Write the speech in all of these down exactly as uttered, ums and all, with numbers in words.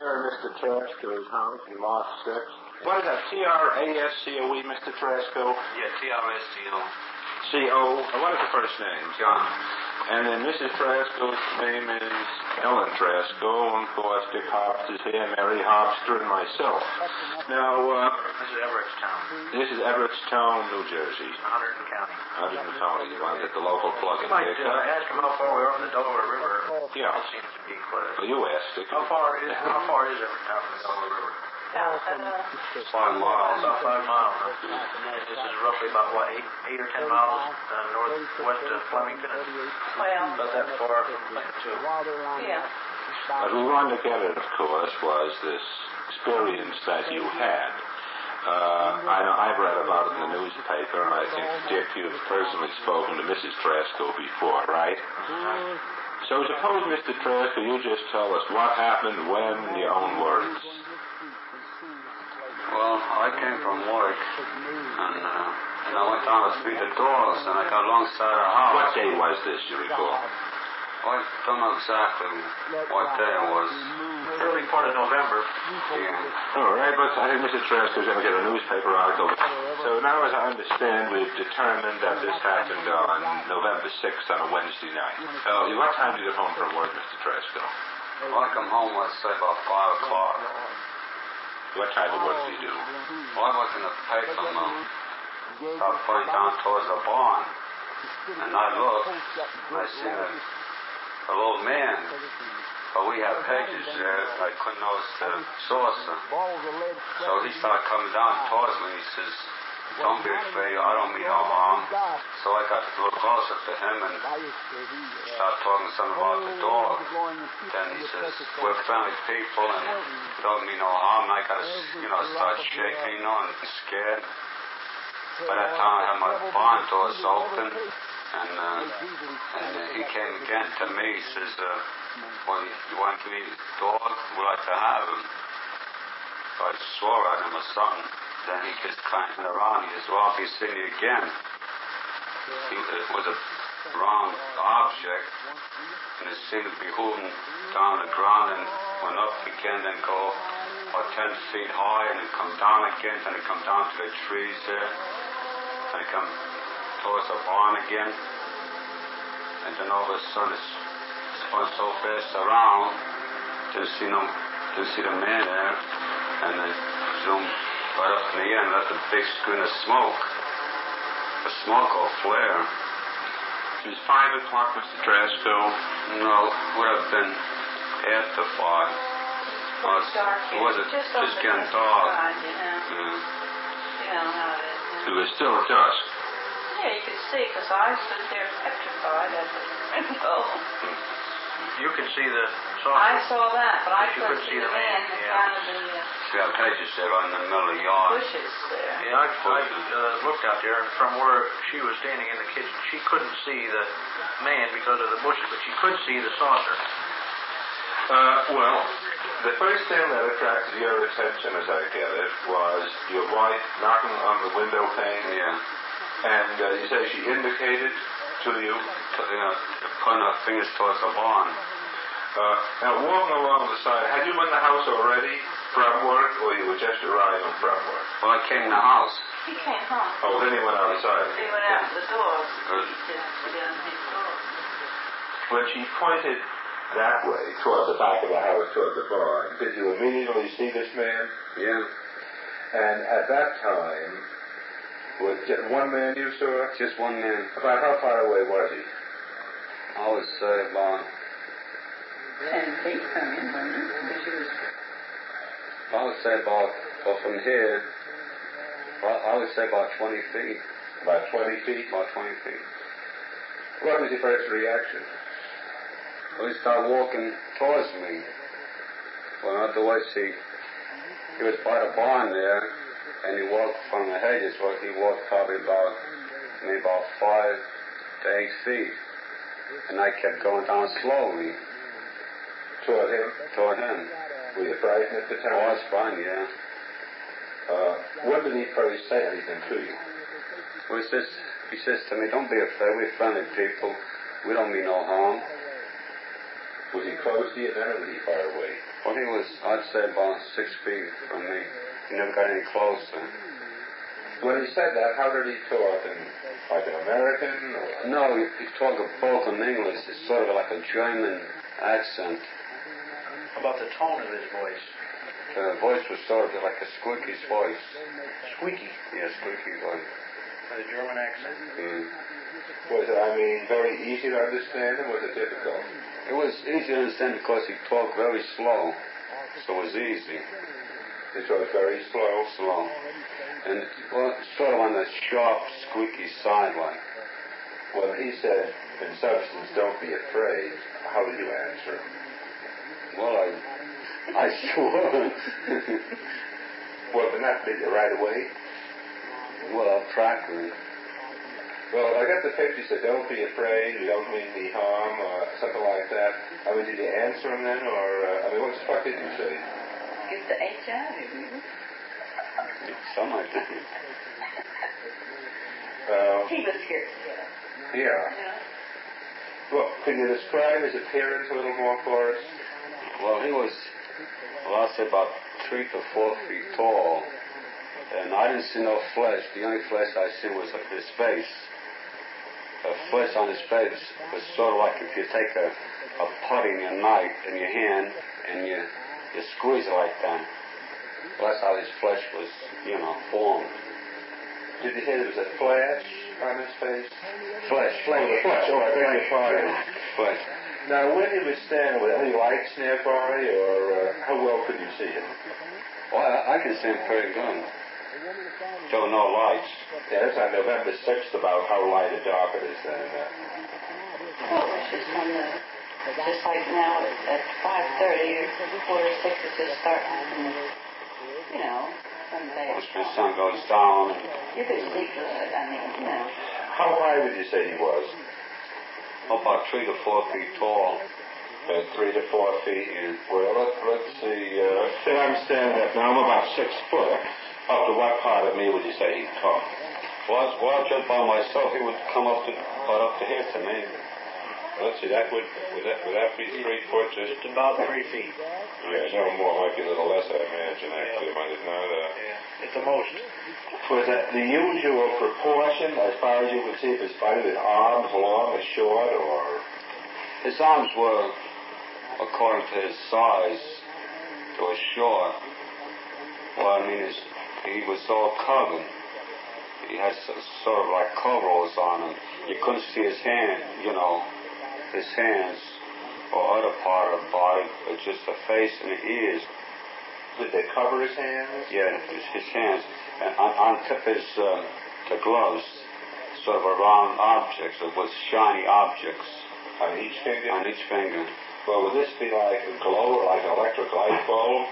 Here, Mister Trasco's house in Lot six. What is that, T R A S C O E, Mister Trasco? Yeah, T R S C O. C O. What is the first name? John. And then Missus Trasco's name is Ellen Trasco, and of course Dick Hobbs is here, Mary Hobster, and myself. Now, uh... This is Everettstown. This is Everettstown, New Jersey. Hunterdon County. Hunterdon County. You want to get the local plug in? You might uh, ask him how far we are from the Delaware River. Yeah. It seems to be quite a... Well, you asked it. How far is, how far is Everettstown from the Delaware River? Uh, five miles. About five miles. This is roughly about, what, eight, eight or ten miles uh, northwest of Flemington. well, About that far from Flemington, too. yeah. What we wanted to get at, of course, was this experience that you had. Uh, I know I've read about it in the newspaper, and I think, Dick, you've personally spoken to Missus Trasco before, right? Uh-huh. So suppose, Mister Trasco, you just tell us what happened, when, in your own words. Well, I came from work, and, uh, and I went down to feed the dogs, and I got alongside her house. What day was this, you recall? I don't know exactly what day it was. Early part of November. Yeah. All right, but I think Mister Trasco's going to get a newspaper article. So now, as I understand, we've determined that this happened on November sixth on a Wednesday night. Uh, what time did you get home from work, Mister Trasco? Well, I come home, let's say, about five o'clock. What type of work do you do? Well, I was in the paper mill. Started going down towards the barn. And I looked, and I seen a, a little man. But we had pages there. I couldn't notice the saucer. So he started coming down towards me. He says, "Don't be afraid. I don't mean no harm." So I got a little closer to him and started talking something about the dog. Then he says, "We're friendly people and don't mean no harm." And I got to, you know, start shaking, you know, and scared. By that time, I had my barn doors open, and, uh, and uh, he came again to me. He says, uh, "Well, you want to eat the dog? We'd like to have him." So I swore at him or something. Then he just climbed around. He says, "Well, I'll be seeing you again." He, it was a round object, and it seemed to be hovering down the ground and went up again, then go about ten feet high, and it come down again, then it come down to the trees there, and it come towards the barn again, and then all of a sudden it's, it's going so fast around, didn't see no, didn't see the man there, and it zoomed right up in the air and left a big screen of smoke. The smoke or flare. It was five o'clock, Mister Trasco. No, would have been after five. It was dark. It wasn't just, just getting dark. Side, you know. Yeah. You know how it is. You It know. was still dusk. Yeah, you could see, because I stood there petrified at the window. You could see the saucer. I saw that, but I But you couldn't couldn't see see the the man man, in yeah. front of the uh, We have hedges there right in the middle of the yard. bushes there. Yeah, I, I uh, looked out there, and from where she was standing in the kitchen, she couldn't see the man because of the bushes, but she could see the saucer. Uh, well, the first thing that attracted your attention, as I get it, was your wife knocking on the window pane. Yeah. And uh, you say she indicated to you. So, you know, putting her fingers towards the barn. Uh, now, walking along the side, had you been in the house already from work, or you were just arriving from work? Well, I came in the house. He came home. Oh, then he went outside. He went out to the door. Good. He just get on his door. When she pointed that way, toward the back of the house, toward the barn, did you immediately see this man? Yeah. And at that time, was just one man you saw? Just one man. About how far away was he? I would say about, Ten feet from him, wasn't it? Because she was... I would say about, well, from here, well, I would say about twenty feet. About twenty feet? About twenty feet. What was your first reaction? Well, he started walking towards me. Well, not the way she, he was by the barn there, and he walked from the hedges, well, he walked probably about, maybe about five to eight feet. And I kept going down slowly. Toward him? Toward him. Were you frightened at the time? Oh, I was frightened, yeah. Uh, when did he first say anything to you? Well, he says, he says to me, "Don't be afraid, we're friendly people. We don't mean no harm." Was he close to you then, or was he far away? Well, he was, I'd say, about six feet from me. He never got any closer. When he said that, how did he talk? In, like an American? Or? No, he, he talked broken English. It's sort of like a German accent. How about the tone of his voice? The voice was sort of like a squeaky voice. Squeaky. Yeah, squeaky voice. With a German accent. Mm. Was it, I mean, very easy to understand, or was it difficult? It was easy to understand because he talked very slow, so it was easy. He talked very slow? Slow. And, well, sort of on the sharp, squeaky side, like. Well, he said, in substance, don't be afraid. How did you answer him? Well, I, I swore. Well, did not did you right away? Well, I'll practice. Well, I got the picture. You said, don't be afraid, you don't mean me harm, or something like that. I mean, did you answer him then, or, uh, I mean, what the fuck did you say? Get the H out of you. Something like that. Uh, He was scared. yeah. Yeah. Well, can you describe his appearance a little more for us? Well, he was, well, I'd say about three to four feet tall. And I didn't see no flesh. The only flesh I see was his face. The flesh on his face was sort of like if you take a, a putty and knife in your hand and you, you squeeze it like that. Well, that's how his flesh was, you know, formed. Did you say there was a flash on his face? Flesh. Oh, the flesh. Oh, I beg your pardon. Flesh. Now, when he was standing, were there any lights nearby, or uh, how well could you see him? Well, I, I can see him pretty good. There were no lights. Yeah, that's on November sixth about how light or dark it is then. Uh, Well, it's just on the, just like now at, at five thirty or quarter to six, it's just starting, you know, someday. Once the sun goes down. You could sleep good, I mean, you know. how high would you say he was? About three to four feet tall. Uh, three to four feet. Yeah. Well, let, let's see. Uh, say I'm standing up now. I'm about six foot. Up to what part of me would you say he'd come? Well, well, just by myself, he would come up to, about up to here to me. Let's see. That would would that, would that be three foot? Just Just about three feet. yeah, no more. Might be a little less, I imagine. Actually, might it not? Uh, Yeah. At the most. was that the usual proportion as far as you could see of his body? With arms long or short, or His arms were, according to his size, they were short. Well, I mean, his, he was all covered. He had s- sort of like coveralls on him. You couldn't see his hand, you know, his hands or other part of the body, but just the face and the ears. did they cover his hands? Yeah, his, his hands. And on, on tip of his, uh, the gloves, sort of a round objects, it was shiny objects On each finger? on each finger. Well, would this be like a glow, like an electric light bulb?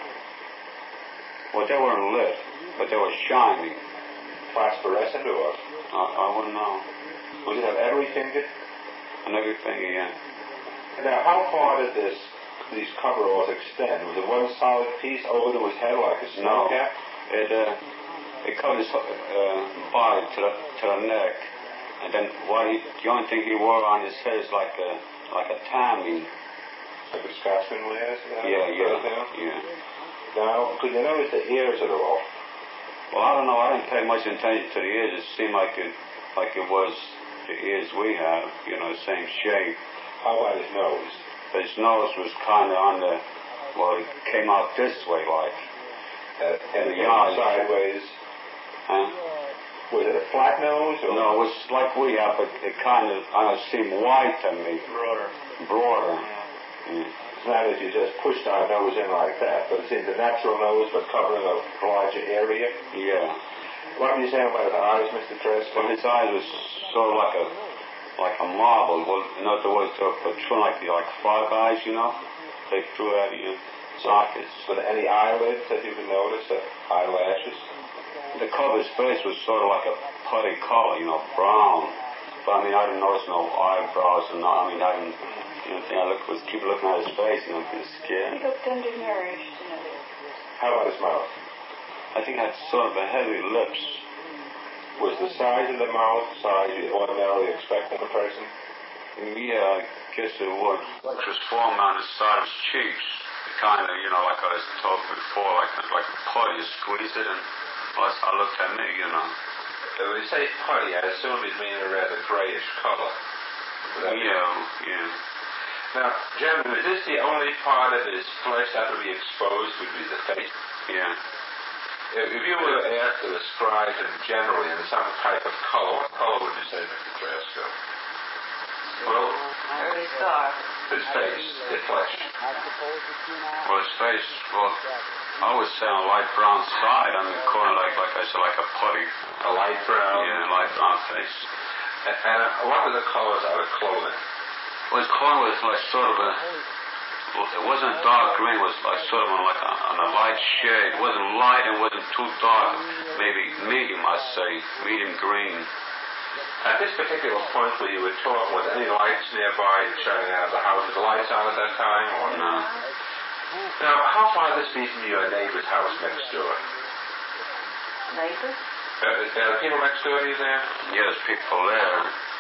Well, they weren't lit, but they were shining. Phosphorescent, or I, I wouldn't know. would it have every finger? On every finger, yeah. Now, how far did this these coveralls extend? Was it one solid piece over to his head like a snow No. cap? It, uh, it covered his uh, body to the, to the neck. And then what he, the only thing he wore on his head is like a, like a tammy. Like a Scotsman wears? Yeah, yeah, Now? yeah. Now, could you notice the ears at all? Well, I don't know. I didn't pay much attention to the ears. It seemed like it, like it was the ears we have, you know, the same shape. How about his nose? But his nose was kind of on the, well, it came out this way, like. Uh, and The the eyes. sideways? Huh? Was it a flat nose? Or? No, it was like we have, but it kind of, I don't know, seemed wide to me. Broader. Broader. Yeah. It's not that you just pushed our nose in like that, but it seems a natural nose, but covering a larger area. Yeah. What were you saying about his eyes, Mister Tresco? Well, his eyes was sort of like a, like a marble. Well, in other words, they were protruding like the, like frog eyes, you know? They drew out of your sockets. Were there any eyelids that you could notice, uh, eyelashes? The color of his face was sort of like a putty color, you know, brown. But I mean, I didn't notice no eyebrows, and no, I mean, I didn't. You know, I looked, was keep looking at his face, you know, kind of He scared. looked undernourished, you know. How about his mouth? I think it had sort of a heavy lips. Was the size of the mouth size you ordinarily expect in a person? Yeah, I guess it would. Which was formed on the side of his cheeks. Kind of, you know, like I was told before, like like a putty, you squeeze it, and well, that's how it looked at me, you know. Uh, when you say putty, I assume you mean a rather grayish color. Yeah, yeah. Now, generally, is this the only part of his flesh that would be exposed, would be the face? Yeah. If, if you were asked to describe him generally in some type of color, what color would you say, Mister Drasco? Well, Very dark. his face, his flesh. Well, his face, well, I would say on a light brown side. I mean, kind of like, like I said, like a putty. A light brown? Yeah, light brown face. And, and uh, what were the colors of the clothing? Well, his colour was like sort of a, well, it wasn't dark green, it was like sort of on like a, on a light shade. It wasn't light and wasn't too dark. Maybe medium, I'd say, medium green. At this particular point where you were talking, was any lights nearby shining out of the house? Were the lights on at that time? Or No. Now, how far would this be from your neighbor's house next door? Neighbors? Uh, are there people next door to you there? Yeah, there's people there.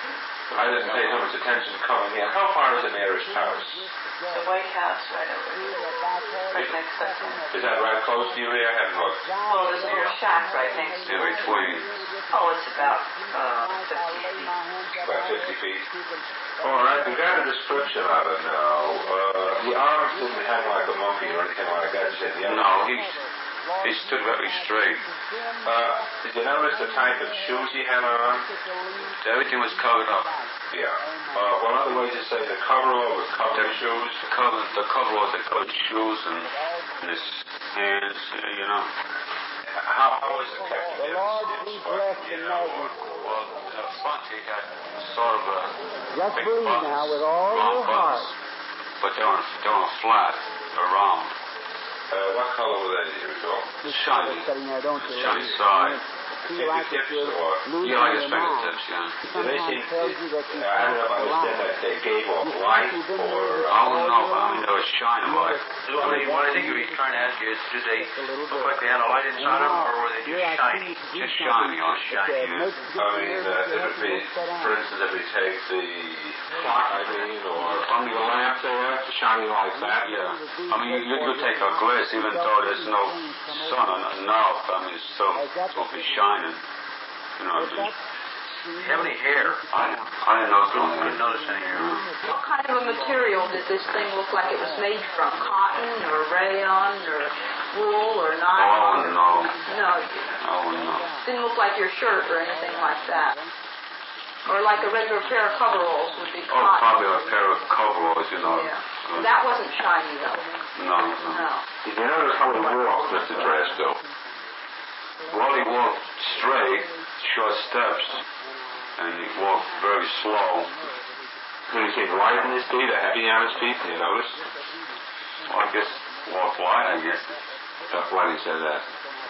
I didn't pay so much attention coming in. How far is the nearest house? The White House right over here. Right next to it. Is that right close to you there? I haven't looked. Well, there's a little shack right next to In it. between. Oh, it's about uh, fifty feet. About fifty feet. All right, we got a description of it now. Uh, the arms didn't hang like a monkey or anything like that. You said the No, he, he stood very straight. Uh, did you notice the type of shoes he had on? Everything was covered up. Yeah. Uh, well, other ways to say the coverall was covered shoes. The cover, the cover was the covered shoes and, and his hands, uh, you know. How, how was it kept in You know, well, in the front he had sort of a Just big breathe buttons, now with all round your buttons, heart. but they were, they were flat, around. Uh, what color were they, do you recall? Shiny. Sitting there, don't you? Shiny side. Feel like Fingertips you're or... losing Yeah, like your his mind. fingertips, yeah. Did they seem... Sometimes tells you that you I don't know if I understand that they gave off light or... I don't know, but I mean, they were shining like. What I, what I think he's trying to ask you is, did they look like they had a light inside them, or were they just shiny? Just shiny, oh, shiny, yeah. I mean, uh, it would be, for instance, if we take the clock, I mean, or under the lamp there, shining like that. Yeah. I mean, you, you take a glass, even though there's no sun or nothing out, I mean, it's still it's going to be shining. You know, Do you have any hair? I, I didn't know I didn't notice any hair. What kind of a material did this thing look like it was made from? Cotton or rayon or wool or Oh, I nylon? wouldn't know. No, I wouldn't know. didn't look like your shirt or anything like that. Or like a regular pair of coveralls would be Oh, cotton. probably a pair of coveralls, you know. Yeah. That wasn't shiny though. No, no. No. Did you notice how he walked, Mister Drasco? Well, he walked straight, short steps, and he walked very slow. Did he seem light in his feet, or heavy on his feet? Did you notice? Well, I guess walked light, I guess. Uh, why did he say that?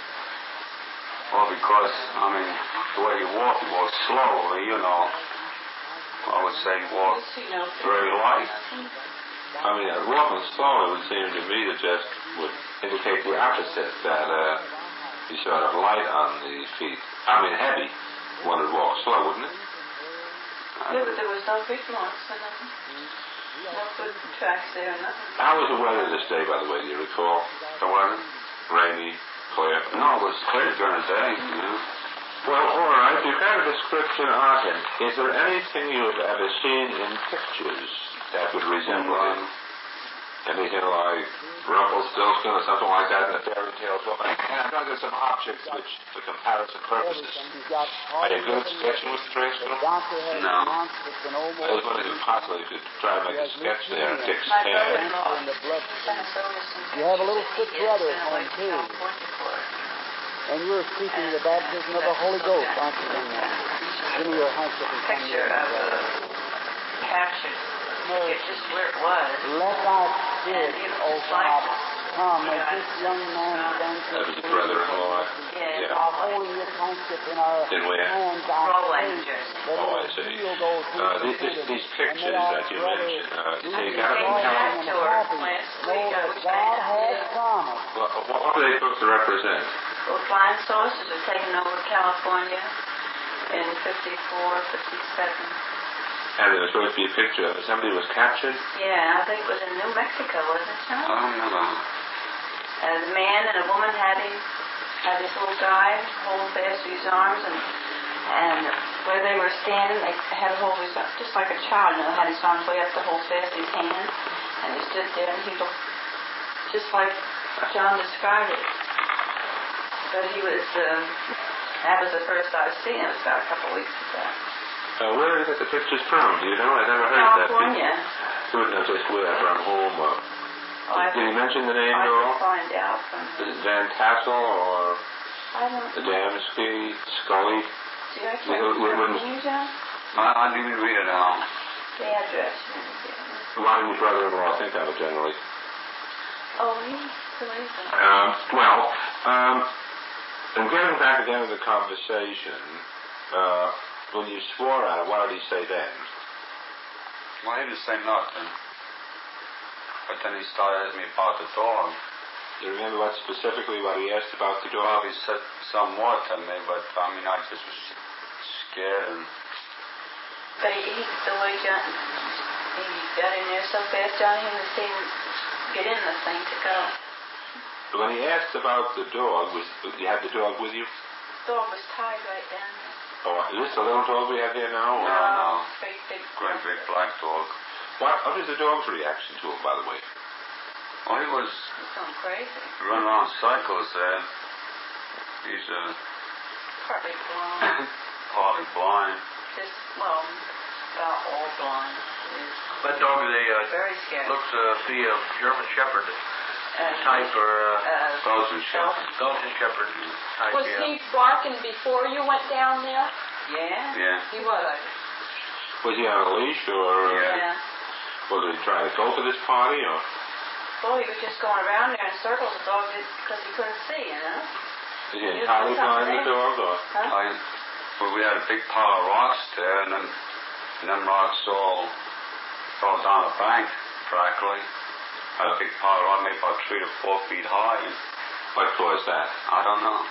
Well, because, I mean, the way he walked, he walked slowly, you know. I would say he walked very light. I mean, uh, walking slowly would seem to me to just would indicate the opposite, that uh, he sort of light on the feet. I mean, heavy. One would walk slow, wouldn't it? Yeah, but there was no big marks or nothing. No foot tracks there or nothing. How was the weather this day, by the way, do you recall? The weather? Rainy, clear? No, it was clear during the day, you know. Well, all right, you've got a description of him. Is there anything you've ever seen in pictures that would resemble him? Anything like Rumpelstiltskin or something like that in the fairy tales? Well, and I'm going to get some objects which, for comparison purposes. Are you good at sketching, Mister Drasco? No. I was wondering if possibly you could try to make a sketch there and fix My hair. brother-in-law sent us over some You have a little pictures sick he brother had at sent away home, to too. California for. And you're speaking the baptism of the Holy Ghost, aren't you? Give me your handkerchief and come Picture here. of a captured. It's just where it was. Let thy spirit, And it O was just like God, this. come as this young man stands That was the brother-in-law. Yeah. Yeah. While holding your handkerchief in our In where? hands, I Roland pray jersey. that Oh, I it see. will heal those who Uh, these, these, these pictures that you mentioned, uh, you say you got them from Came back California. to her last know week. I that wish I God had has it. promised. What, what are they supposed to represent? Well, flying saucers were taken over California in fifty-four, fifty-seven. And there was supposed to be a picture of it. Somebody was captured? Yeah, I think it was in New Mexico, wasn't it, John? I don't know. Uh, the man and a woman had him, had this little guy hold fast to his arms, and and where they were standing, they had a hold of his, just like a child, you know, had his arms way up to hold fast his hand, and he stood there, and he looked just like John described it. But he was, uh, that was the first I've seen him. It was about a couple of weeks ago. Uh, where did you get the pictures from? Do you know? I never heard California. that. California. You wouldn't have just where from home. Or, Oh, I did he mention the name I at all? could find out from Is it Van Tassel or I don't know. Adamski, Scully? See, I We- can't we- remember. we- Can you, John? I, I didn't even read it now. The address. you know, Why did your brother-in-law think of it generally? Oh, he believes it. Um, well, um, and getting back again to the conversation, uh, when you swore at him, what did he say then? Well, he didn't say nothing. But then he started asking me about the dog. Do you remember what specifically what he asked about the He dog? probably said some more to me, but I mean, I just was scared. And But he, he, the way John, he got in there so fast, John, he was seeing get in the thing to go. When he asked about the dog, was you had the dog with you? The dog was tied right down there. Oh, is this the little dog we have here now? Or? No, no. Big, big, great big black dog. What, what was the dog's reaction to him, by the way? Well, he was He's going crazy. running around cycles there. He's uh, Partly blind. partly blind. Just, well, about all blind. Is That dog, they uh, very scary. looks to be a German Shepherd uh, type or uh, uh, Belgian Shepherd. Belgian Shepherd type. Was yeah. he barking before you went down there? Yeah. Yeah. He was. Was he on a leash, or uh, Yeah. Yeah. was he trying to go to this party, or? Well, he was just going around there in circles. The dog did because he couldn't see, you know. Is he entirely blind, the dog, or? Huh? I, well, we had a big pile of rocks there, and then and them rocks all fell down the bank practically. Had a big pile of rock, maybe about three to four feet high. And What caused that? I don't know.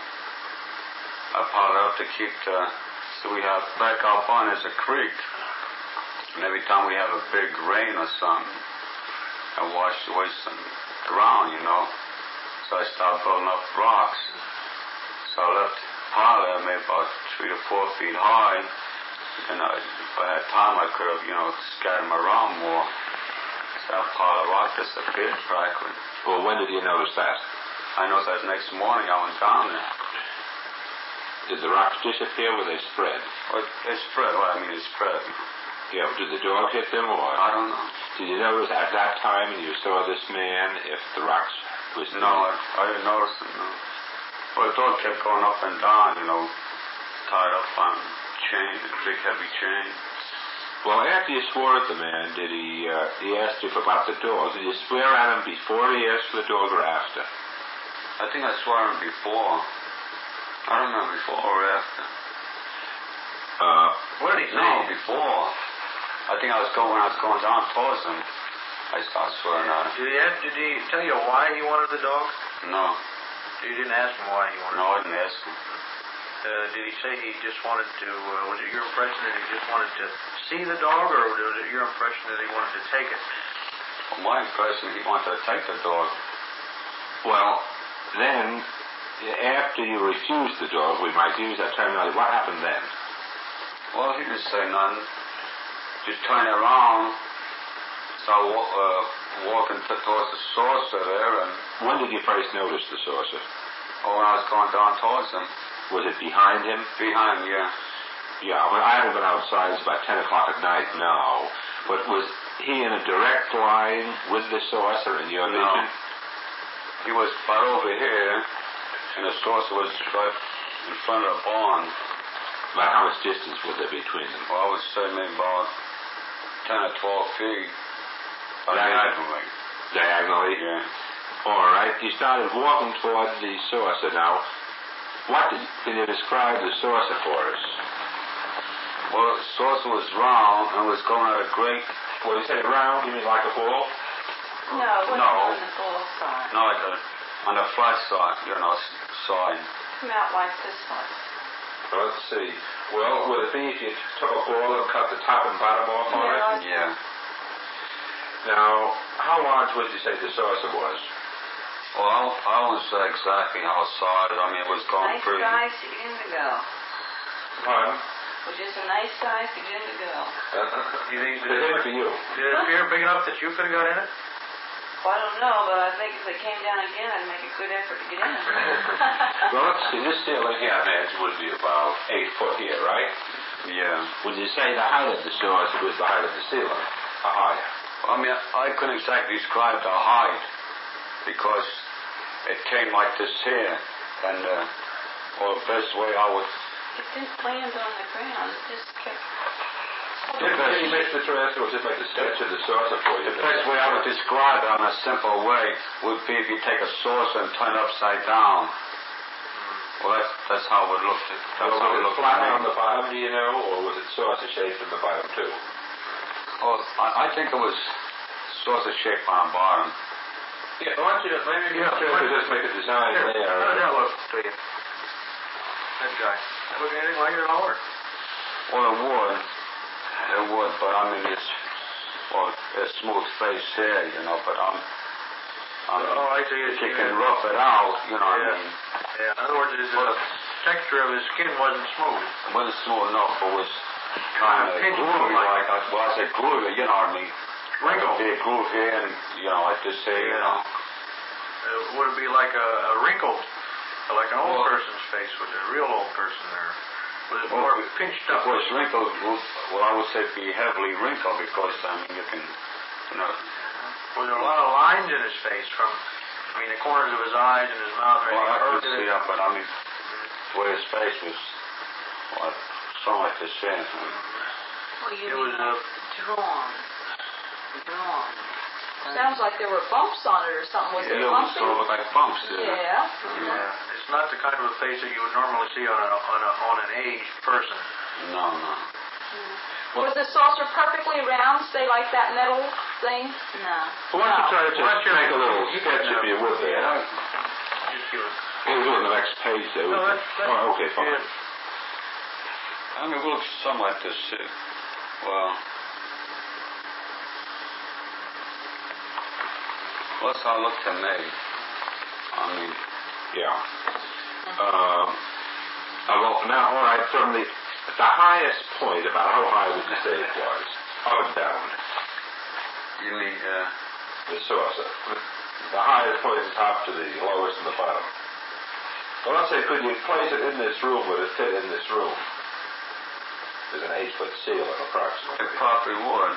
I piled it up to keep the. So we have back up on is a creek, and every time we have a big rain or something, I wash away some ground, you know. So I started building up rocks. So I left a pile there, maybe about three to four feet high. And I, if I had time, I could have, you know, scattered them around more. So that pile of rock disappeared practically. Well, when did you notice that? I noticed that next morning I went down there. Did the rocks disappear, or they spread? Well, they spread. What I mean, they spread. Yeah, did the dog hit them, or? I don't know. Did you notice at that time when you saw this man if the rocks was No, I, I didn't notice it, no. Well, the dog kept going up and down, you know, tied up on chain, a big heavy chain. Well, after you swore at the man, did he, uh, he asked you about the dog. Did you swear at him before he asked for the dog or after? I think I swore him before. I don't know, before or after. Uh, What did he say? No, before. I think I was going, when I was going down towards him, I started swearing at him. Did he, ask, did he tell you why he wanted the dog? No, You didn't ask him why he wanted no, it. I didn't ask him. Uh, did he say he just wanted to, uh, was it your impression that he just wanted to see the dog, or was it your impression that he wanted to take it? Well, my impression, he wanted to take the dog. well, then, after you refused the dog, we might use that terminology, what happened then? Well, he didn't say nothing. Just turned around, started wa- uh, walking t- towards the saucer there, and When did you first notice the saucer? oh, when I was going down towards him, Was it behind him? behind me, yeah. Yeah, well, I haven't been outside. It's about ten o'clock at night now. But was he in a direct line with the saucer in your No. vision? He was right over here, and the saucer was right in front of the barn. About how much distance was there between them? Well, I would say maybe about ten or twelve feet. Right. Diagonally. Diagonally? Yeah. All right. You started walking towards the saucer. Now, what did, can you describe the saucer for us? Well, the saucer was round and was going at a great, Well, you say round, you mean like a ball? No, it wasn't No. on the full side. no, like a, on the flat side, you know, s- side. Come out like this one. Well, let's see. Well, would it be if you took a ball and cut the top and bottom off on it? Yeah. Now, how large would you say the saucer was? Well, I, I wouldn't say exactly how size. I mean, it was going Nice pretty. size to get in the girl. Pardon? It was just a nice size to get in the girl. You think Did it hit for you? did it appear big enough that you could have got in it? Well, I don't know, but I think if they came down again, I'd make a good effort to get in. Well, let's see. This ceiling here, Nance, would be about eight foot here, right? Yeah. Would you say the height of the saucer was the height of the ceiling? Or higher? I mean, I couldn't exactly describe the height because it came like this here, and uh, well, the best way I would. It didn't land on the ground. It just kept... Did you make the dress or just make the sketch of the saucer for you? The best way I would describe it in a simple way would be if you take a saucer and turn it upside down. Well, that's, that's how it looked. That's Well, how was it it looked. flat on the bottom, do you know, or was it saucer shaped from the bottom too? Oh, I, I think it was saucer shaped on the bottom. Yeah, why don't you maybe you Yeah, have to just make a design Here, there? how does that look to you? That guy. Look anything like it at all? Or? Well, it would. It would, but I mean, it's, well, a smooth face here, you know, but I'm, I mean, Oh, I see. if It's, you can rough it out, you know what I Yeah. mean. Yeah, in other words, his uh, texture of his skin wasn't smooth. It wasn't smooth enough, it was kind of Pinch groovy, like- like, I, well, I said groovy, you know what I mean. Wrinkle. There'd be a groove here, and, you know, like this here, you Yeah. know. Uh, would it be like a, a wrinkled, like an old Well- person's face, was a real old person there? Was it more pinched Of up? course, wrinkled, well, I would say be heavily wrinkled because, I mean, you can, you know, Was there a lot of lines in his face from, I mean, the corners of his eyes and his mouth? well, I Or could did see it- that, but I mean, the way his face was, well, something like this here. I mean, Well, you It mean was, uh, drawn. Drawn. Sounds like there were bumps on it or something. Was yeah, it it was bumpy? sort of like bumps there. Yeah. Yeah, it's not the kind of a face that you would normally see on, a, on, a, on an aged person. No, no. Was the saucer perfectly round, say like that metal thing? No. Well, why don't you try to Why don't just you- make a little you sketch can, if uh, you would there? Just give it. We'll do it on the next page there. No, that's, that's, Oh, okay, fine. yeah. I mean, it looks something like this here. Well, well, that's how it looked to me. I mean, Yeah. Um, uh, well, now, all right, from the, the highest point, about how high would you say it was? Up and down, you mean, uh, the saucer. The highest point at the top to the lowest in the bottom. Well, let's say, could you place it in this room? Would it fit in this room? There's an eight-foot ceiling, approximately. it probably would.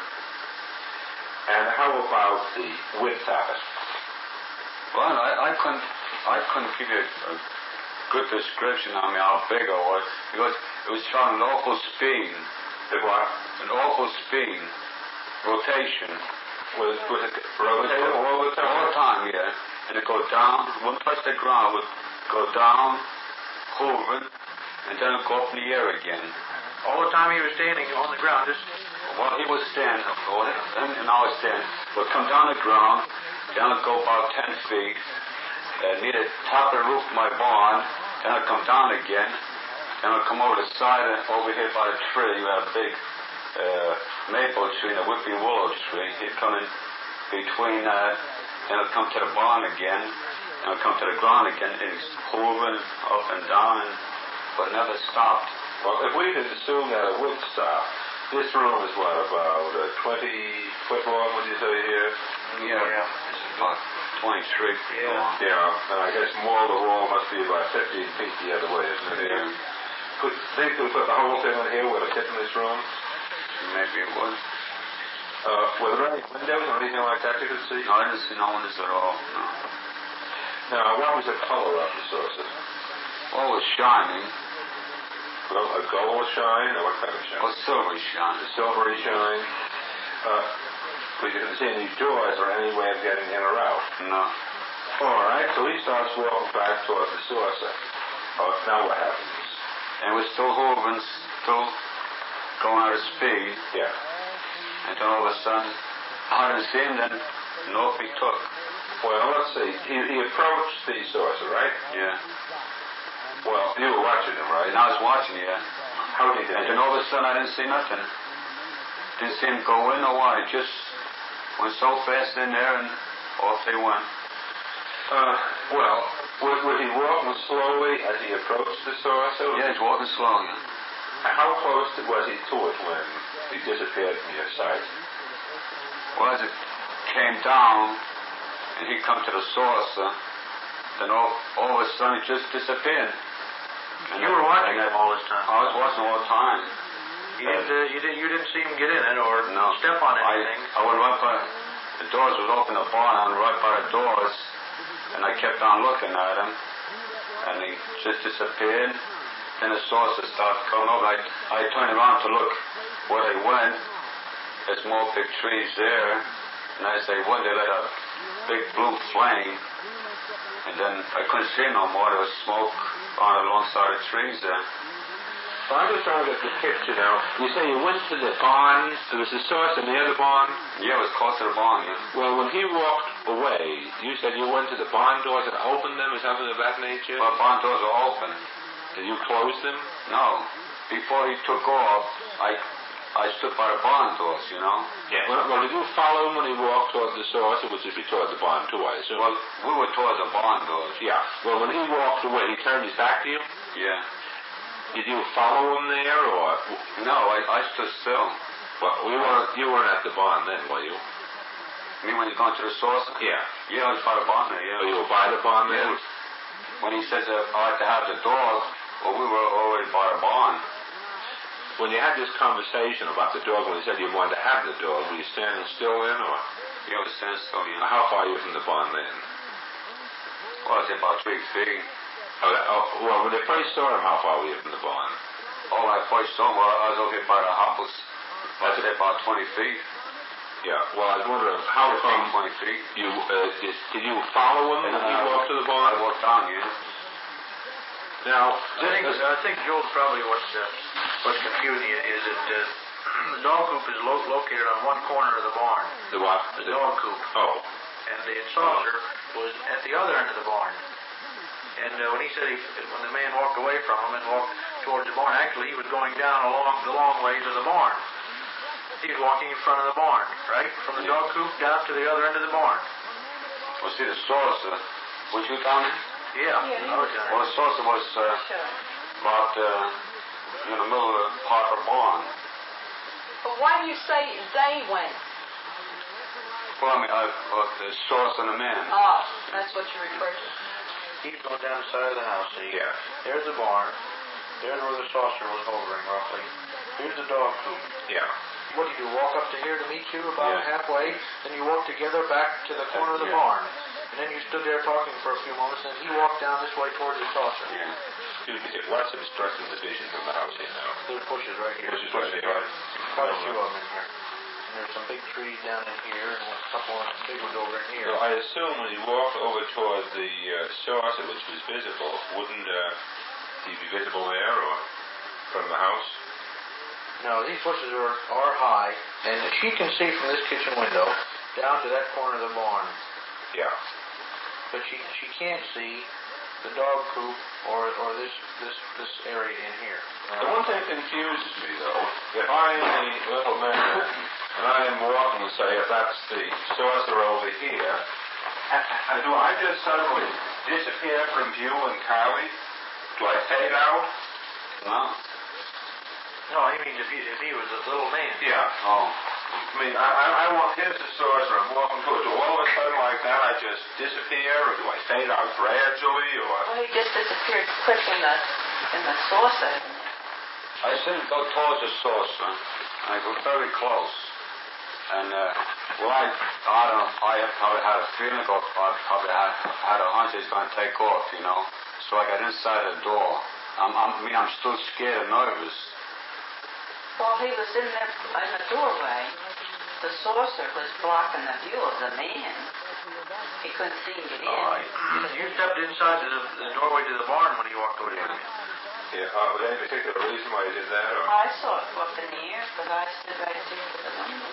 And how about the width of it? Well, I, I couldn't, I couldn't give you a, a good description on how big it was because it was showing an awful speed, The what? an awful speed, rotation. Was, was it rotating all the time? All the time, yeah. And it go down, wouldn't touch the ground, would go down, hovering, and then it go up in the air again. All the time he was standing on the ground, just While he was standing, and, and I was standing, would come down the ground, then it'd go about ten feet, uh, near the top of the roof of my barn, then it'd come down again, then it'd come over the side, and over here by the tree, we had a big uh, maple tree and a whipping willow tree. He'd come in between that, then it'd come to the barn again, and it'd come to the ground again, and it's hovering up and down, and, but never stopped. Well, if we could assume that it would stop, this room is what, about uh, twenty foot long, would you say here? Yeah, it's about twenty-three feet Yeah. long. Yeah, and I guess more of the wall must be about fifteen feet the other way, isn't it? Yeah. Could think we put the whole thing in here? Would it fit in this room? Maybe it was. Uh, were there any windows or anything like that you could see? No, I didn't see no windows at all. No. Now, what was the color of the saucer? Well, it was shining. Well, a gold shine, or what kind of shine? Well, silvery shine. A silvery shine. Uh, but you didn't see any doors or any way of getting in or out. No. All right, so he starts walking back towards the saucer. Oh, now what happens? And it was still hovering, still going at a speed. Yeah. And then all of a sudden, I didn't see him, then nope, he took. Well, let's see. He, he approached the saucer, right? Yeah. Well, you were watching him, right? And I was watching, yeah. How did he And then all of a sudden I didn't see nothing. Didn't see him go in or what. He just went so fast in there and off they went. Uh, well, was, was he walking slowly as he approached the saucer? Yeah, he's walking slowly. How close was he to it when he disappeared from your sight? Well, as it came down and he come to the saucer, then all, all of a sudden it just disappeared. And You were watching him all this time. I was watching all the time. You didn't, uh, you didn't, you didn't see him get in it or No. step on anything. I, I went right by, the doors was open, the barn, I went right by the doors, and I kept on looking at him, and he just disappeared. Then the saucer started coming over. I, I turned around to look where they went. There's more big trees there, and as they went, they let a big blue flame, and then I couldn't see no more. There was smoke on alongside the trees there. Well, I'm just trying to get the picture now. You say you went to the barn. There was a saucer near the barn. Yeah, it was close to the barn, yeah. Well, when he walked away, you said you went to the barn doors and opened them or something of that nature? Well, the barn doors were open. Did you close them? No. Before he took off, I I stood by the barn doors, you know. Yeah. Well, well, did you follow him when he walked toward the saucer, which would be toward the barn too, I assume? Well, we were towards the barn doors. Yeah. Well, when he walked away, he turned his back to you? Yeah. Did you follow him there, or? No, I, I stood still. Well, we weren't, you weren't at the barn then, were you? You mean when you're going to the saucer? Yeah. Yeah, I was by the barn there, yeah. Oh, you were by the barn then? Yeah. When he says uh, I like to have the dog, well, we were already by the barn. When you had this conversation about the dog, when he said you wanted to have the dog, were you standing still then, or? Yeah, I was standing still, yeah. How far are you from the barn then? Well, I was about three feet. Oh, oh, well, when they first saw him, how far were you from the barn? Oh, when I first saw him, well, I was over here by the house. I was there about twenty feet. Yeah, well, I was wondering, how come twenty feet. you, uh, did, did you follow him when he walked to the barn? I walked down, yeah. Now, I think, I think Joel, probably what's, uh, what's confusing you is that uh, the dog coop is lo- located on one corner of the barn. the what? The dog coop. Oh. And the saucer was at the other end of the barn. And uh, when he said he, when the man walked away from him and walked towards the barn, actually he was going down along the long ways of the barn. He was walking in front of the barn, right? From the dog coop down to the other end of the barn. Well, see, the saucer, was you down there? Yeah, I was down Well, there. the saucer was uh, about uh, in the middle of the part of the barn. But why do you say they went? Well, I mean, I, well, the saucer and the man. Oh, that's what you refer to. He's going down the side of the house. See? Yeah. There's the barn. There's where the saucer was hovering, roughly. Here's the dog coop. Yeah. What did you do, walk up to here to meet you about Yeah. halfway? Then you walked together back to the corner of the Yeah. barn. And then you stood there talking for a few moments, and he walked down this way towards the saucer. Yeah. Excuse me, what's obstructing the vision from the house here now? There's bushes right here. Bushes right here. Quite a few of them in here. And there's some big trees down in here, and a couple of big ones over in here. So I assume when you walked over toward the uh, saucer, which was visible, wouldn't uh, he be visible there or from the house? No, these bushes are, are high, and she can see from this kitchen window down to that corner of the barn. Yeah. But she she can't see the dog coop or or this this this area in here. The one thing that confuses me, though, if I'm a little man and I am walking, say, if that's the saucer over here, and do I just suddenly disappear from view entirely? Do I fade out? No. No, he means if he if he was a little man. Yeah. Oh. I mean, I, I, I walk, here's the saucer, I'm walking towards it. All of a sudden like that, I just disappear, or do I fade out gradually, or? Well, he just disappeared quick in the in the saucer. I didn't go towards the saucer. I go very close. And, uh, well, I, I don't know, I probably had a feeling, or I probably had, had a hunch he's going to take off, you know. So I got inside the door. I'm, I'm, I mean, I'm still scared and nervous. Well, he was in there in the doorway. The saucer was blocking the view of the man. He couldn't see him get in. All right. You stepped inside the, the doorway to the barn when he walked away from you. Yeah, uh, was there any particular reason why you did that, or? I saw it up in the air because I stood right there at the window.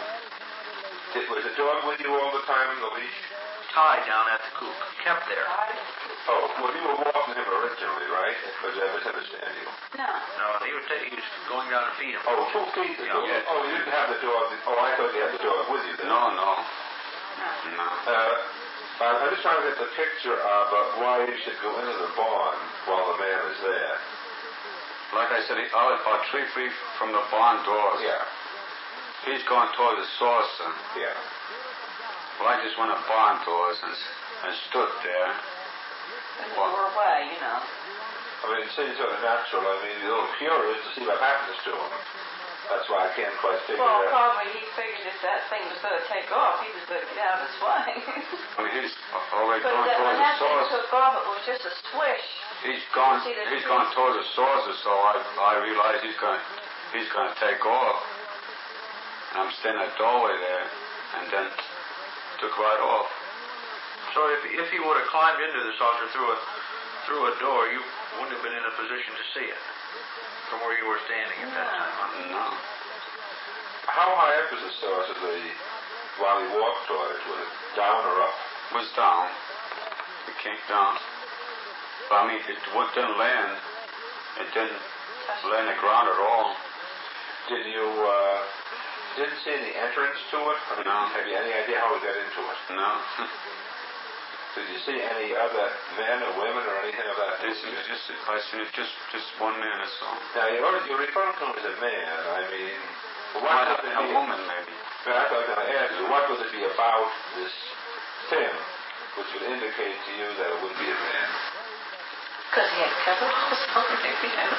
Did, was the dog with you all the time in the leash? Tied down at the coop. Kept there. I Oh, well, you were walking him originally, right? Or did I misunderstand you? No. No, he would take, he was going down to feed him. Oh, two feet the dog. Yeah. Oh, you didn't have the dog. Oh, I thought you had the dog with you then. No, no. No. No. Uh, I'm just trying to get the picture of uh, why you should go into the barn while the man is there. Like I said, he, oh, about three feet from the barn doors. Yeah, He's going toward the saucer. yeah. Well, I just went to barn doors and, and stood there. And you were away, you know. I mean, it seems sort of natural. I mean, you're a little curious to see what happens to him. That's why I can't quite figure Well, it out. probably he figured if that thing was going to take off, he was going to get out of his way. I mean, he's already But going that, toward when the that thing saucer. took off, it was just a swish. He's gone. See the He's trees? gone toward the saucer, so I I realize he's going he's going to take off. And I'm standing at the doorway there, and then took right off. So if, if he would have climbed into the saucer through a through a door, you wouldn't have been in a position to see it from where you were standing at that time. Huh? No. How high up was the saucer the, while he walked toward it? Was it down or up? It was down. It came down. But I mean, it w- didn't land. It didn't land the ground at all. Did you, uh, didn't see any entrance to it? I mean, No. Have you any idea how he got into it? No. Did you see any other men or women or anything of that This nature? is just I see just just one man or so. Now, you you refer to him as a man. I mean, what Might would have it been a be? woman maybe. But I was going to ask you, what would it be about this Tim which would indicate to you that it would be a man? Because he had covered or something, you know.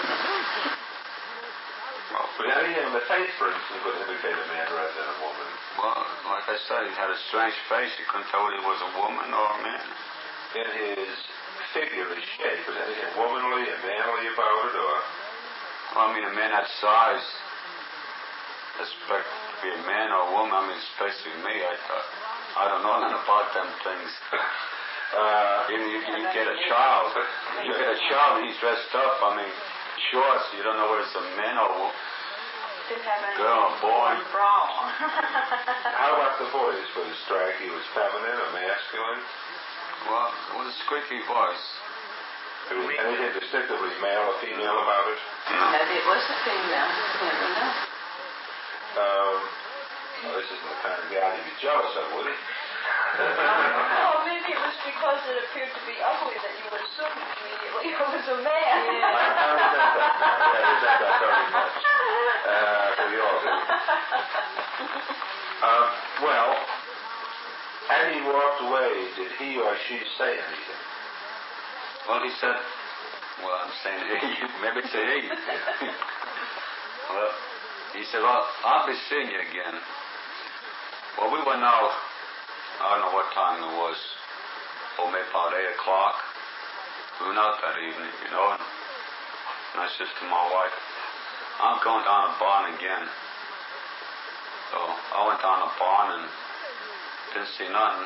Well, But anything on the face, for instance, would indicate a man rather than a woman. well, like I said, he had a strange face. You couldn't tell whether he was a woman or a man. In his figure, his shape, was anything womanly and manly about it, or? Well, I mean, a man that size, expect to be a man or a woman. I mean, especially me. I thought, I don't know nothing about them things. Uh, Even you, you get a child, you get a child and he's dressed up. I mean, shorts. You don't know whether it's a man or a woman. Didn't have any Girl, boy. bra. how about the voice? Was it striking? Was feminine or masculine? Well, with a squeaky voice. There was anything distinctively male or female about it? Maybe it was a female. You never know. Um, well, this isn't the kind of guy you'd be jealous of, would he? Oh, maybe it was because it appeared to be ugly that you would assume immediately it was a man. I, I resent that now. Yeah, I resent that very much. Uh, we all do. Um, well, as he walked away, did he or she say anything? Well, he said, well, I'm saying he. Maybe it's a he. Well, he said, well, I'll be seeing you again. Well, we went out, I don't know what time it was, or maybe about eight o'clock. We went out that evening, you know, and, and I said to my wife, I'm going down to barn again. So I went down to barn and didn't see nothing.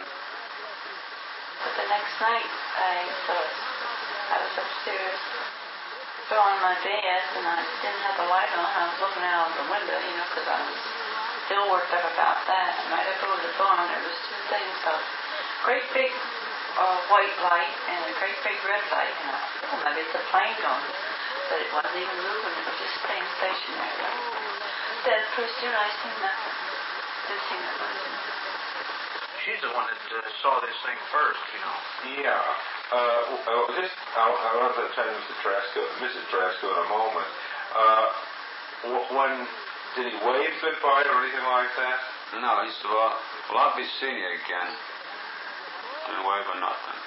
But the next night, I thought I was upstairs throwing my bed, and I didn't have the light on. I was looking out of the window, you know, because I was still worked up about that. And right up over the barn, there was two things, a great big uh, white light and a great big red light. And I thought, oh, maybe it's a plane going. But it wasn't even moving. It was just staying stationary. Then pretty soon I seen nothing. Didn't see nothing. She's the one that uh, saw this thing first, you know. Yeah. Uh, uh, just, I'll, I'll have to tell Mister Trasco, Missus Trasco in a moment. Uh, when, did he wave goodbye or anything like that? No, he said, well, well I'll be seeing you again. Didn't wave or nothing.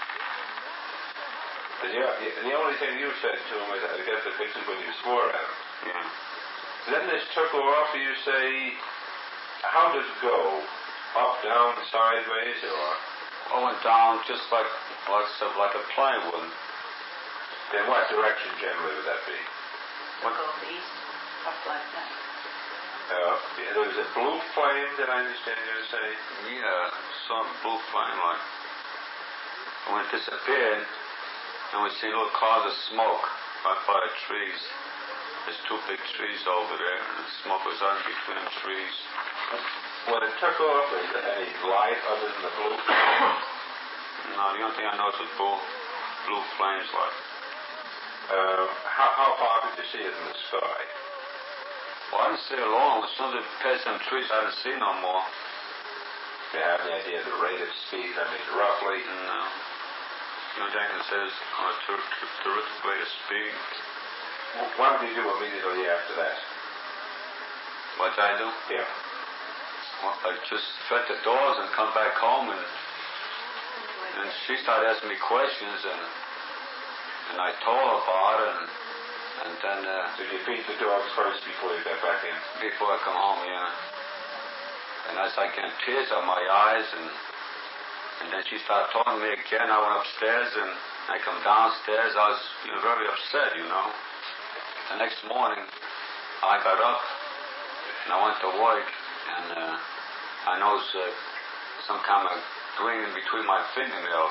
The, the only thing you said to him is, I guess, the pictures when you swore at him. Yeah. Then this took off, you say, how did it go? Up, down, sideways, or? I went down just like, like, so like a plane would. Then what direction generally would that be? What? Go east, up like that. Uh, there was a blue flame, did I understand you to say? Yeah, some blue flame like. And when it disappeared, and we seen little clouds of smoke right by the trees. There's two big trees over there, and the smoke was on between the trees. When it took off, was there any light other than the blue? No, the only thing I noticed was blue. blue flames like. Uh, how, how far could you see it in the sky? Well, I didn't see it long. As soon as it passed them trees, I didn't see no more. Do you have any idea of the rate of speed? I mean, roughly? No. You know, Jenkins says on a ter- ter- terrific rate of speed. What did you do immediately after that? What did I do? Yeah. Well, I just fed the dogs and come back home, and and she started asking me questions, and and I told her about it, and, and then uh, Did you feed the dogs first before you got back in? before I come home, yeah. And as I get tears out my eyes, and and then she started talking to me again. I went upstairs, and I come downstairs. I was you know, very upset, you know. The next morning, I got up, and I went to work, and uh, I noticed uh, some kind of green in between my fingernails.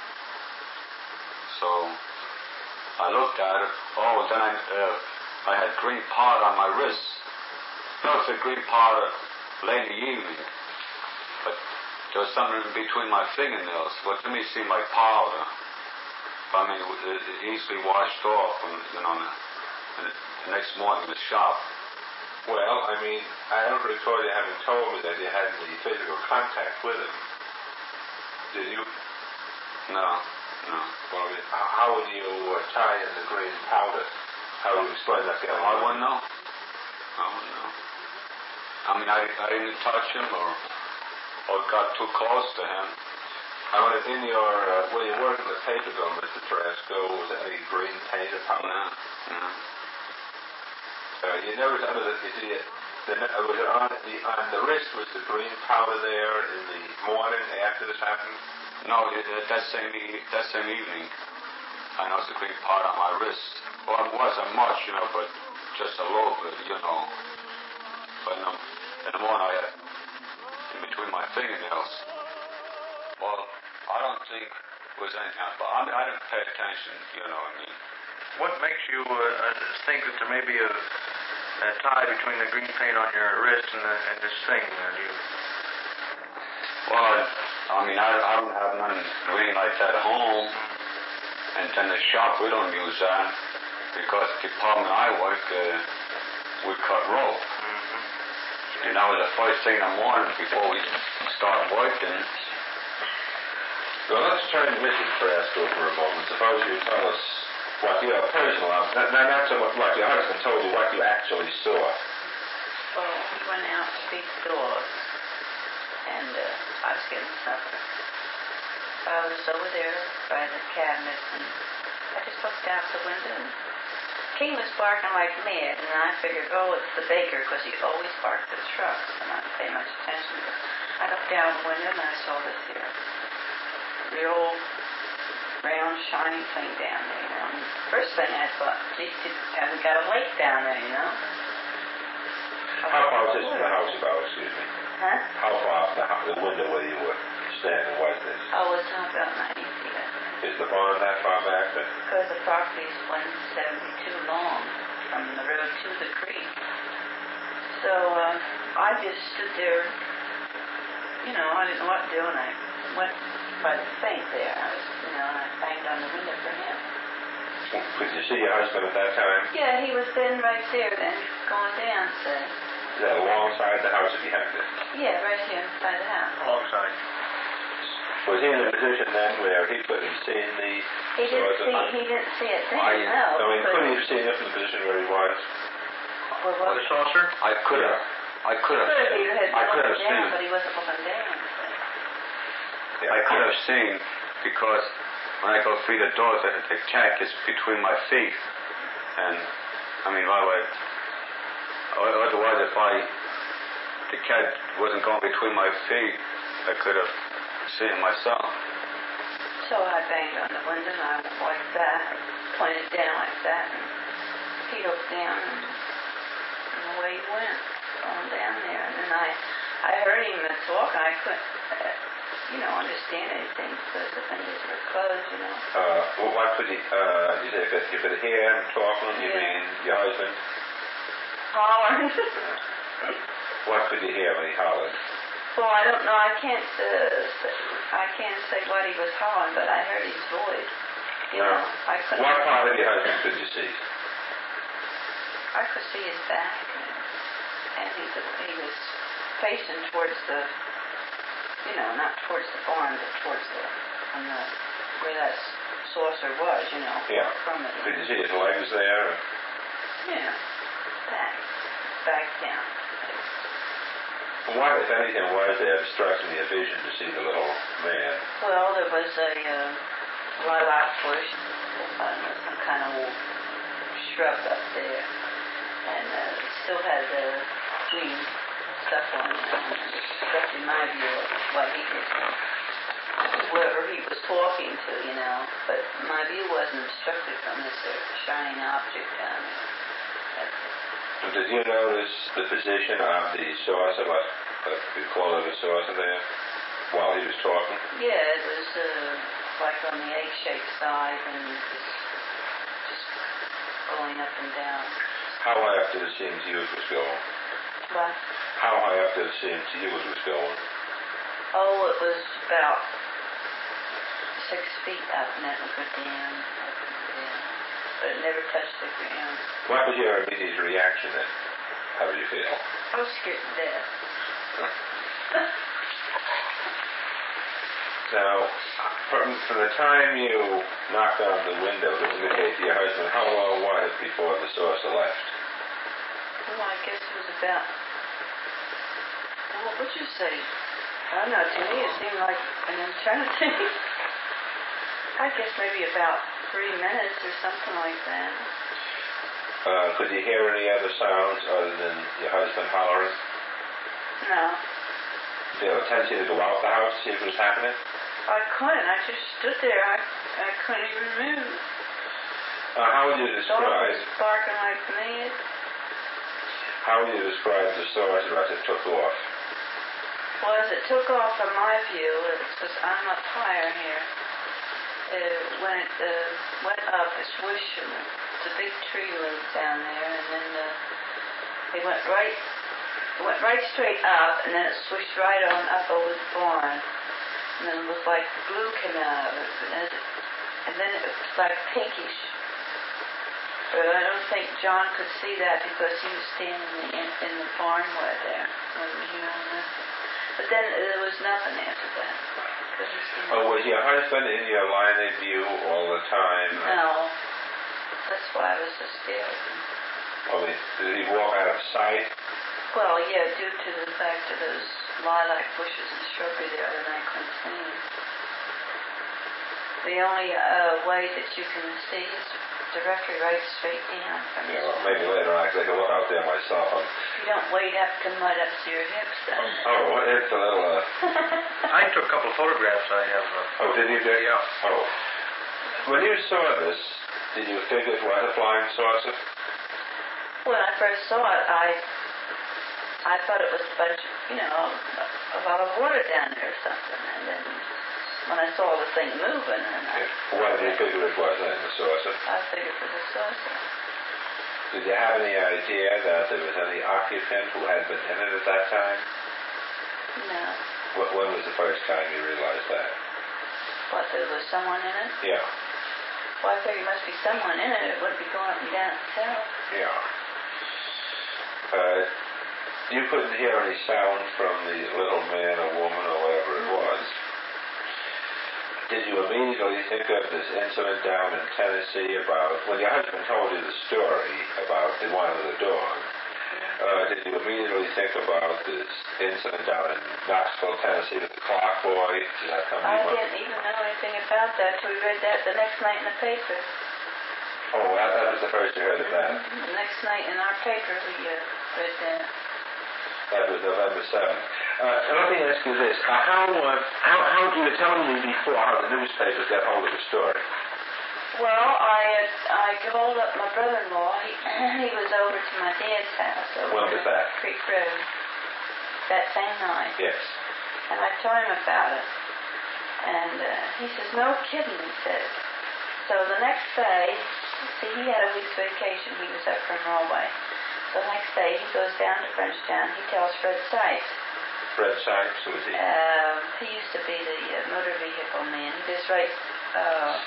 So I looked at it. Oh, then I, uh, I had green powder on my wrist. Noticed the green powder late in the evening, but there was something in between my fingernails. But to me, it seemed like powder. I mean, it, it easily washed off, and, you know, and the next morning in the shop. Well, I mean, I don't recall you having told me that you had any physical contact with him. Did you? No, no. Well, I mean, how, how would you uh, tie in the green powder? How would you explain that? I wouldn't know. I wouldn't know. I mean, I, I didn't touch him or or got too close to him. I wonder, in your, uh, when you worked in the paper mill, Mister Tarasco, was there any green paint or powder? No, no. Uh, you noticed under the, you see it, the, uh, was it on the, on the wrist, was the green powder there in the morning after this happened? No, it, it, that same e- that same evening, I noticed the green powder on my wrist. Well, it wasn't much, you know, but just a little bit, you know. But in the, in the morning, I had in between my fingernails. Well, I don't think it was anything, but I, mean, I didn't pay attention, you know what I mean. What makes you uh, think that there may be a, a tie between the green paint on your wrist and, the, and this thing? Uh, do you... Well, I, I mean, I, I don't have nothing green like that at home. And then the shop, we don't use that because the department I work, uh, we cut rope. Mm-hmm. And that was the first thing in the morning before we start working. Well, let's turn to Missus Tarasco for a moment. Suppose you tell us what your personal, not, not, not so much what your husband told you, what you actually saw. Well, we went out to feed the dogs, and uh, I was getting supper. I was over there by the cabinet, and I just looked out the window, and King was barking like mad, and I figured, oh, it's the baker, because he always barked at trucks, and I didn't pay much attention. But I looked down the window, and I saw this here real round, shiny thing down there, you know. And first thing I thought, geez, haven't got a lake down there, you know. How far was this from the house about, excuse me? Huh? How far from the, the window where you were standing was this? Oh, it's not about ninety feet, I think. Is the barn that far back? Then? Because the property is one seventy-two long from the road to the creek. So uh, I just stood there, you know, I didn't know what to do, and I went by the sink there. I was, you know, and I banged on the window for him. Could you see your husband at that time? Yeah, he was sitting right there then, going down, say. Is that alongside the house or behind it? Yeah, right here by the house. Alongside. Was he in a position then where he couldn't have seen the... He didn't source of- see, he didn't see it then, I- no. I mean, but- couldn't he have seen it from the position where he was? Well, what? The saucer? I could have. I could have. Could have, he had I could have looking down, seen. but he wasn't looking down. So. Yeah. I could have seen because when I go feed the dogs, the, the cat is between my feet, and I mean, why would? Otherwise, if I the cat wasn't going between my feet, I could have seen it myself. So I banged on the window, and I went like that, pointed down like that, and he looked down, and, and away he went, going down there. And then I, I heard him talk, and I couldn't, uh, you know, understand anything because the fingers were closed, you know. Uh, well, what could he, uh, you said you could, you could hear him talking, you Yeah. mean your husband? Hollering. What could you hear when he hollered? Well, I don't know. I can't. Uh, say, I can't say what he was hollering, but I heard his voice. The I couldn't. What part of your husband could you see? I could see his back, and he, he was facing towards the, you know, not towards the barn, but towards the, on the where that saucer was, you know, Yeah. from it. Could you see his legs there? Yeah, back, back down. What, if anything, was there obstructing your vision to see the little man? Well, there was a uh, lilac bush, uh, some kind of shrub up there, and uh, it still had the green stuff on it. And it obstructed my view of what he was, whoever he was talking to, you know. But my view wasn't obstructed from this uh, shining object down there. Did you notice the position of the saucer, what we call it a saucer there, while he was talking? Yeah, it was uh, like on the egg-shaped side and just, just going up and down. How high up did it seem to you it was going? What? How high up did it seem to you it was going? Oh, it was about six feet up, and then it would go down, up and down. But it never touched the ground. What was your immediate reaction then? How did you feel? I was scared to death. Now, from, from the time you knocked on the window to indicate to your husband, how long was it before the saucer left? Well, I guess it was about, well, what would you say? I don't know, to me it seemed like an eternity. I guess maybe about three minutes or something like that. Uh, could you hear any other sounds other than your husband hollering? No. Did you have a tendency to go out the house to see if it was happening? I couldn't. I just stood there. I, I couldn't even move. Uh, how would you The dog describe, was barking like mad. how would you describe the saucer as it took off? Well, as it took off from my view, it was, I'm up higher here. Uh, when it uh, went up, it swooshed, and it's a big tree limb down there, and then uh, it went right, it went right straight up, and then it swooshed right on up over the barn, and then it was like glue came out of it, and then, it, and then it was like pinkish. But I don't think John could see that because he was standing in, in the barn way there. You know, but then there was nothing after that. Oh, was your husband in your line of view all the time? No. That's why I was so scared. I mean, did he walk out of sight? Well, yeah, due to the fact of those lilac bushes and shrubbery there, then I couldn't see him. The only uh, way that you can see is directly right straight down from Yeah, the well, maybe later on I could take a look out there myself. I'm, You don't wade up to mud up to your hips, though. oh, well, it's a little, uh... I took a couple of photographs. I have. Uh, oh, did you do? Yeah. Oh. When you saw this, did you think it was a flying saucer? When I first saw it, I I thought it was a bunch, you know, a lot of water down there or something. And then when I saw the thing moving, and I, What did you figure it was then, the saucer? I figured it was a saucer. Did you have any idea that there was any occupant who had been in it at that time? No. What, when was the first time you realized that? What, there was someone in it? Yeah. Well, I figured there must be someone in it. It wouldn't be going up and down itself. Yeah. Uh, you couldn't hear any sound from the little man or woman or whatever it was. Did you immediately think of this incident down in Tennessee about, when your husband told you the story about the one of the dog, uh, did you immediately think about this incident down in Knoxville, Tennessee with the clock boy? Did that come to I you? didn't even know anything about that till we read that the next night in the paper. Oh, that, that was the first you heard of that. The next night in our paper, we uh, read that. That was November seventh. Uh, let me ask you this. Uh, how, uh, how, how did you tell me before how the newspapers got hold of the story? Well, I uh, I called up my brother-in-law. He, he was over to my dad's house over When was that? Creek Road that same night. Yes. And I told him about it. And uh, he says, no kidding, he said. So the next day, see, he had a week's vacation. He was up from Norway. So the next day, he goes down to Frenchtown. He tells Fred Sykes. Fred Sykes, who was he? Uh, he used to be the uh, motor vehicle man. He was right uh,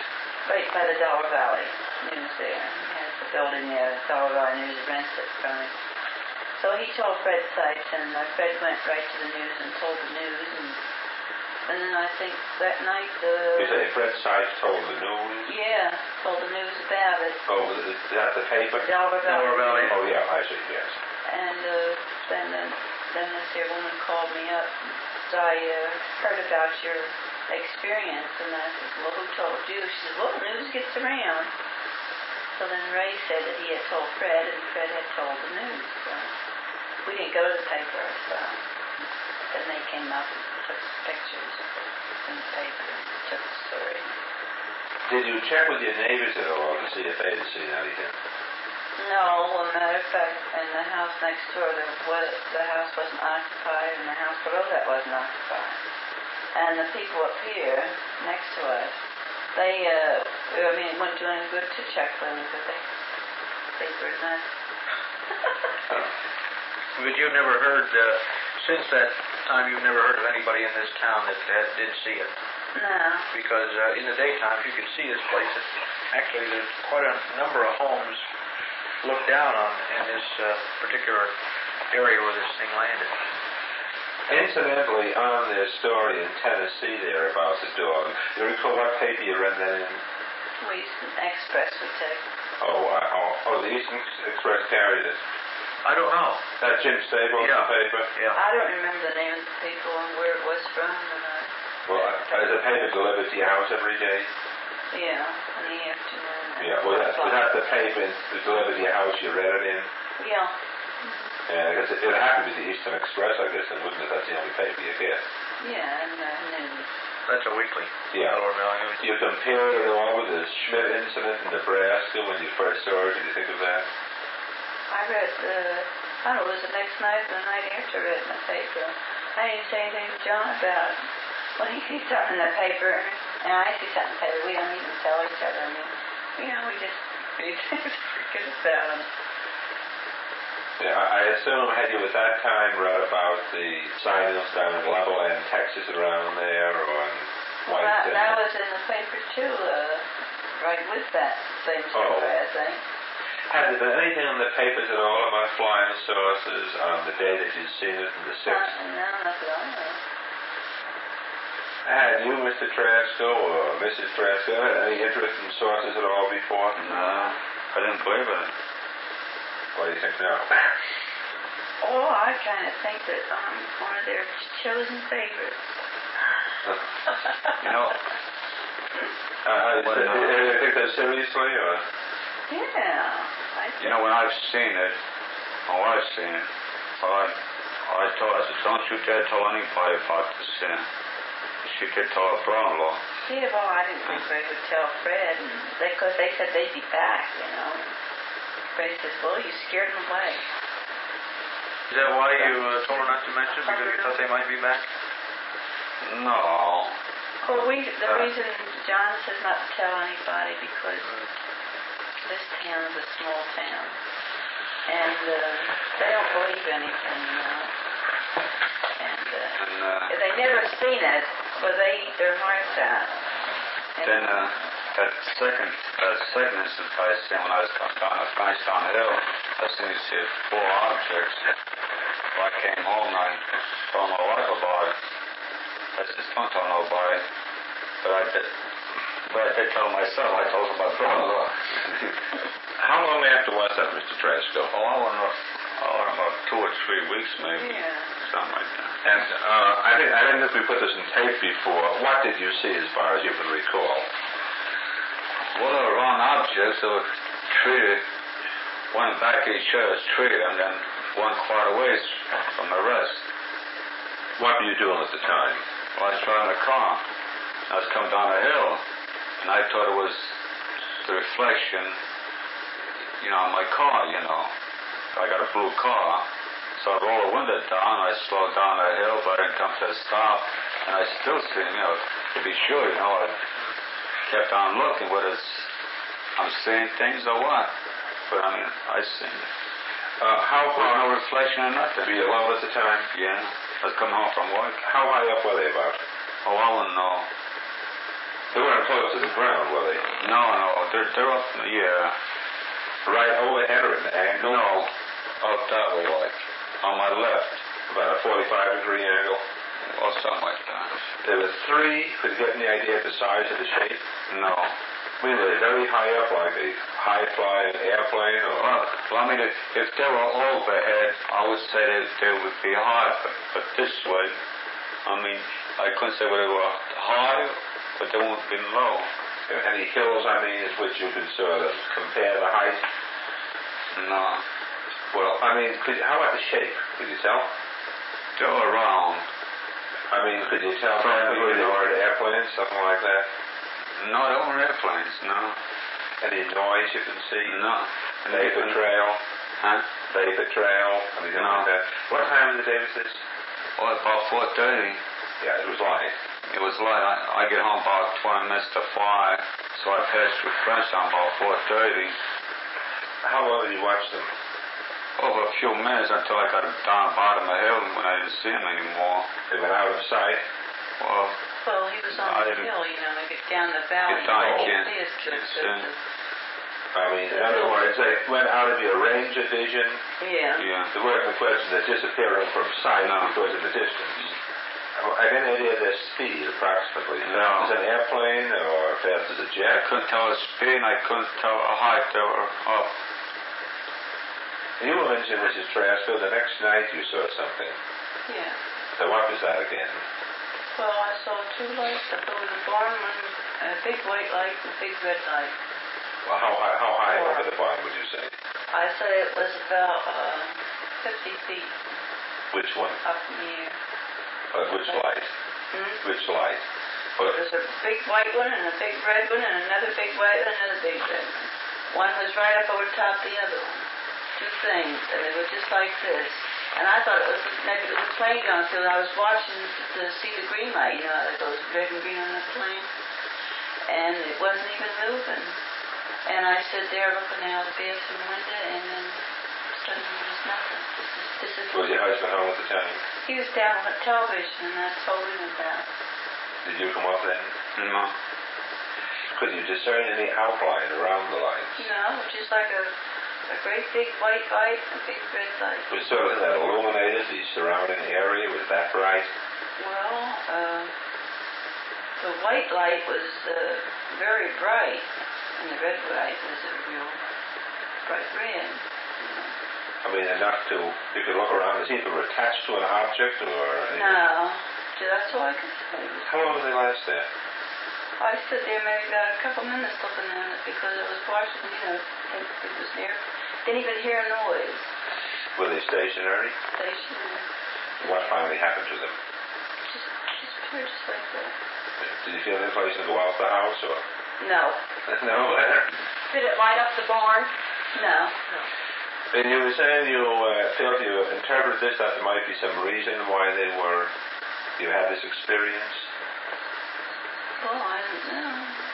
right by the Dollar Valley News there. He has the building there, Dollar Valley News rents it from him. So he told Fred Sykes, and uh, Fred went right to the news and told the news, and, and then I think that night the... You say Fred Sykes told the news? Yeah, told the news about it. Oh, is that the paper? Delaware Valley. Delaware Valley. Oh, yeah, I see, yes. And uh, then, uh, then this here woman called me up. So I uh, heard about your experience, and I said, well, who told you? She said, well, the news gets around. So then Ray said that he had told Fred, and Fred had told the news. So we didn't go to the paper, so then they came up and took pictures in the paper and took the story. Did you check with your neighbors at all to see if they had seen anything? No, well, matter of fact, in the house next door, there was, the house wasn't occupied, and the house below that wasn't occupied. And the people up here, next to us, they, uh, I mean, it wasn't doing any good to check them because they, they were not. But you've never heard, uh, since that time, you've never heard of anybody in this town that, that did see it? No. Because uh, in the daytime, you can see this place. It's, actually, there's quite a number of homes looked down on in this uh, particular area where this thing landed. Incidentally, on their story in Tennessee there about the dog, you recall what paper you read that in? We Express would take. Oh, uh, oh, oh, the Eastern Express carried it. I don't know. That Jim Staples Yeah. paper? Yeah. I don't remember the name of the people and where it was from. And I, Well, uh, is the paper delivered to your house every day? yeah, in the afternoon. Yeah, well, that's, was that the paper that delivered to your house you read it in? Yeah. Yeah, I guess it, it had to be the Eastern Express, I guess, and wouldn't it? That's the only paper you get. Yeah, and uh, news. That's a weekly. Yeah. Delaware Valley News. You compare it all with the Schmidt incident in Nebraska when you first saw it. Did you think of that? I read the, I don't know, it was the next night or the night after I read it in the paper. I didn't say anything to John about it. When he sees something in the paper, and I see something in the paper, we don't even tell each other. I mean, you know, we just read things forget about them. Yeah, I assume had you at that time read about the sightings down in Levelland, Texas, around there, or in Well, White that, City? that was in the paper too, uh, right with that same story, Oh. I think. Had there been anything in the papers at all about flying saucers on the day that you'd seen it in the Uh, sixth? no, not that I know. Had you, Mister Trasco, or Missus Trasco, had any interest in saucers at all before? No, I didn't believe in it. What do you think now? Oh, I kind of think that I'm one of their chosen favorites. You know, Uh, What, do uh, you take that seriously, or? Yeah. I you know, when I've seen it, my wife's seen it, well, I, I told her, I said, don't you dare tell anybody about this sin. She did tell her brother-in-law. Yeah, well, I didn't think Fred would tell Fred, because they, they said they'd be back, you know. Fred says, well, you scared them away. Is that why you uh, told her not to mention it? Because you thought they might be back? No. Well, we, the Uh. reason John says not to tell anybody, because this town is a small town. And uh, they don't believe anything, you know. And uh, And uh, they never seen it, but they eat their hearts out. And then uh, that second, uh, second instance I seen when I was coming down the fence down the hill, I seen these uh, four objects. Well, I came home and I told my wife about it. I said, don't tell nobody. But I did. But I did tell myself. I told my brother-in-law. How long after was that, Mister Trasco? Oh, I don't know. Oh, about two or three weeks, maybe. Yeah. Something like that. And uh, I think I didn't think we put this in tape before. What did you see, as far as you can recall? Well, they were round objects that were treated, one back of each other's tree, and then one quite a ways from the rest. What were you doing at the time? Well, I was driving the car. I was coming down a hill, and I thought it was the reflection, you know, on my car, you know. I got a blue car. So I rolled the window down, I slowed down the hill, but I didn't come to a stop, and I still see, you know, to be sure, you know, I kept on looking whether it's, I'm seeing things or what. But I mean, I seen it. Uh, how There was high? no reflection or nothing. Were you alone at the time? Yeah. I was coming home from work. How high up were they about? Oh, I wouldn't know. They weren't close to the ground, were they? No, no, they're, they're up, yeah. Right overhead or at an angle? No, up that way, like, on my left. About a forty-five degree angle? Or something like that. There were three. Could you get any idea of the size of the shape? No. I mean, were they very high up, like a high-flying airplane? Or? Well, well, I mean, if, if they were overhead, I would say that they would be high, but, but this way, I mean, I couldn't say whether they were high, but they wouldn't be low. Any hills, I mean, at which you could sort of compare the height? No. Well, I mean, could, how about the shape? Could you tell? They were round. I mean, could you tell whether they were airplanes, something like that? No, they weren't airplanes, no. Any noise you can see? No. Vapor trail? Huh? Vapor trail? Anything No. like that? What time of the day was this? Oh, about four thirty. Yeah, it was light. It was light. I, I get home about twenty minutes to five, so I passed through Frenchtown about four thirty. How long did you watch them? Over a few minutes until I got down the bottom of the hill when I didn't see him anymore. They went out of sight? Well, Well, he was on I the didn't- hill, you know, they get down the valley. Get down, you Oh, can't- see his can't kids, see him. I mean, in other words, they went out of your range of vision. Yeah. yeah. The word in question is disappearing from sight No. because of the distance. I have any idea of their speed, approximately? No. Fast as an airplane or fast as a I jet? couldn't tell the speed, and I couldn't tell the height they were up. And you mentioned, Missus Trasko, the next night you saw something. Yeah. So what was that again? Well, I saw two lights. I saw the barn one, a big white light and a big red light. Well, how high, how high over the barn would you say? I say it was about uh, fifty feet Which one? up in the air. Uh, which light? Hmm? Which light? There was a big white one and a big red one and another big white one and another big red one. One was right up over top of the other one. Two things, and they were just like this. And I thought it was maybe it was a plane going through, and I was watching to see the green light, you know, that goes red and green on the plane. And it wasn't even moving. And I stood there looking out the bathroom window, and then suddenly there was nothing. It just disappeared. Was your husband home at the time? He was down on the television, and I told him about. Did you come up then? No. Could you discern any outline around the lights? No, just like a, a great big white light and a big red light. Was sort of that illuminated the surrounding area? Was that bright? Well, uh, the white light was uh, very bright, and the red light was a real bright red. I mean, enough to, you could look around and see if they were attached to an object or anything? No, that's all I could say. How long did they last there? I stood there maybe about a couple minutes looking at it because I was watching, you know, think it was near. Didn't even hear a noise. Were they stationary? Stationary. What finally happened to them? Just, just pure, just like that. Did you feel any place to go out the house or? No. No? Did it light up the barn? No. And you were saying you uh, felt you interpreted this that there might be some reason why they were, you had this experience? Well, I don't know.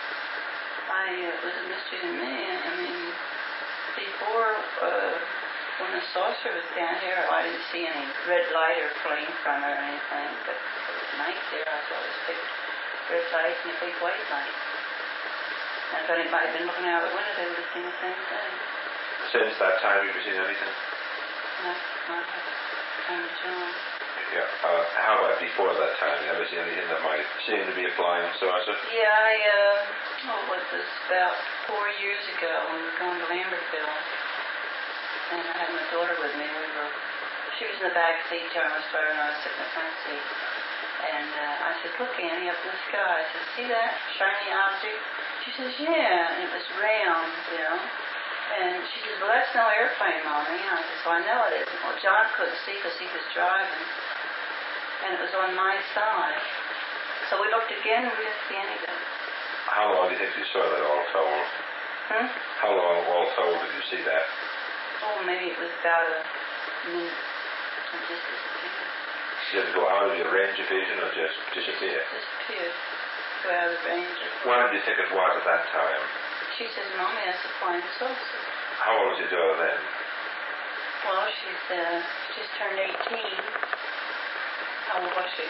I, uh, it was a mystery to me. I mean, before, uh, when the saucer was down here, I didn't see any red light or flame from it or anything, but at night there I saw this big red light and a big white light. And if anybody had been looking out the window, they would have seen the same thing. Since that time, have you seen anything? No, not on John. Yeah. Uh, how about before that time? You ever seen anything that might seem to be a flying saucer? Yeah, I, uh, oh, what was this, about four years ago when we were going to Lambertville. And I had my daughter with me. We were, she was in the back seat, John was driving, and I was sitting in the front seat. And uh, I said, look, Annie, up in the sky. I said, see that shiny object? She says, yeah. And it was round, you know. And she says, well, that's no airplane, Mommy. And I said, well, I know it isn't. Well, John couldn't see because he was driving. And it was on my side. So we looked again and we didn't see anything. How long do you think you saw that all told? Hmm? How long all told did you see that? Oh, maybe it was about a minute. It just disappeared. Did it go out of your range of vision or just disappear? Disappeared. Go out of the range. What did you think it was at that time? She says, Mommy, that's a flying saucer. How old was your daughter then? Well, she's uh, just turned eighteen. How old was she?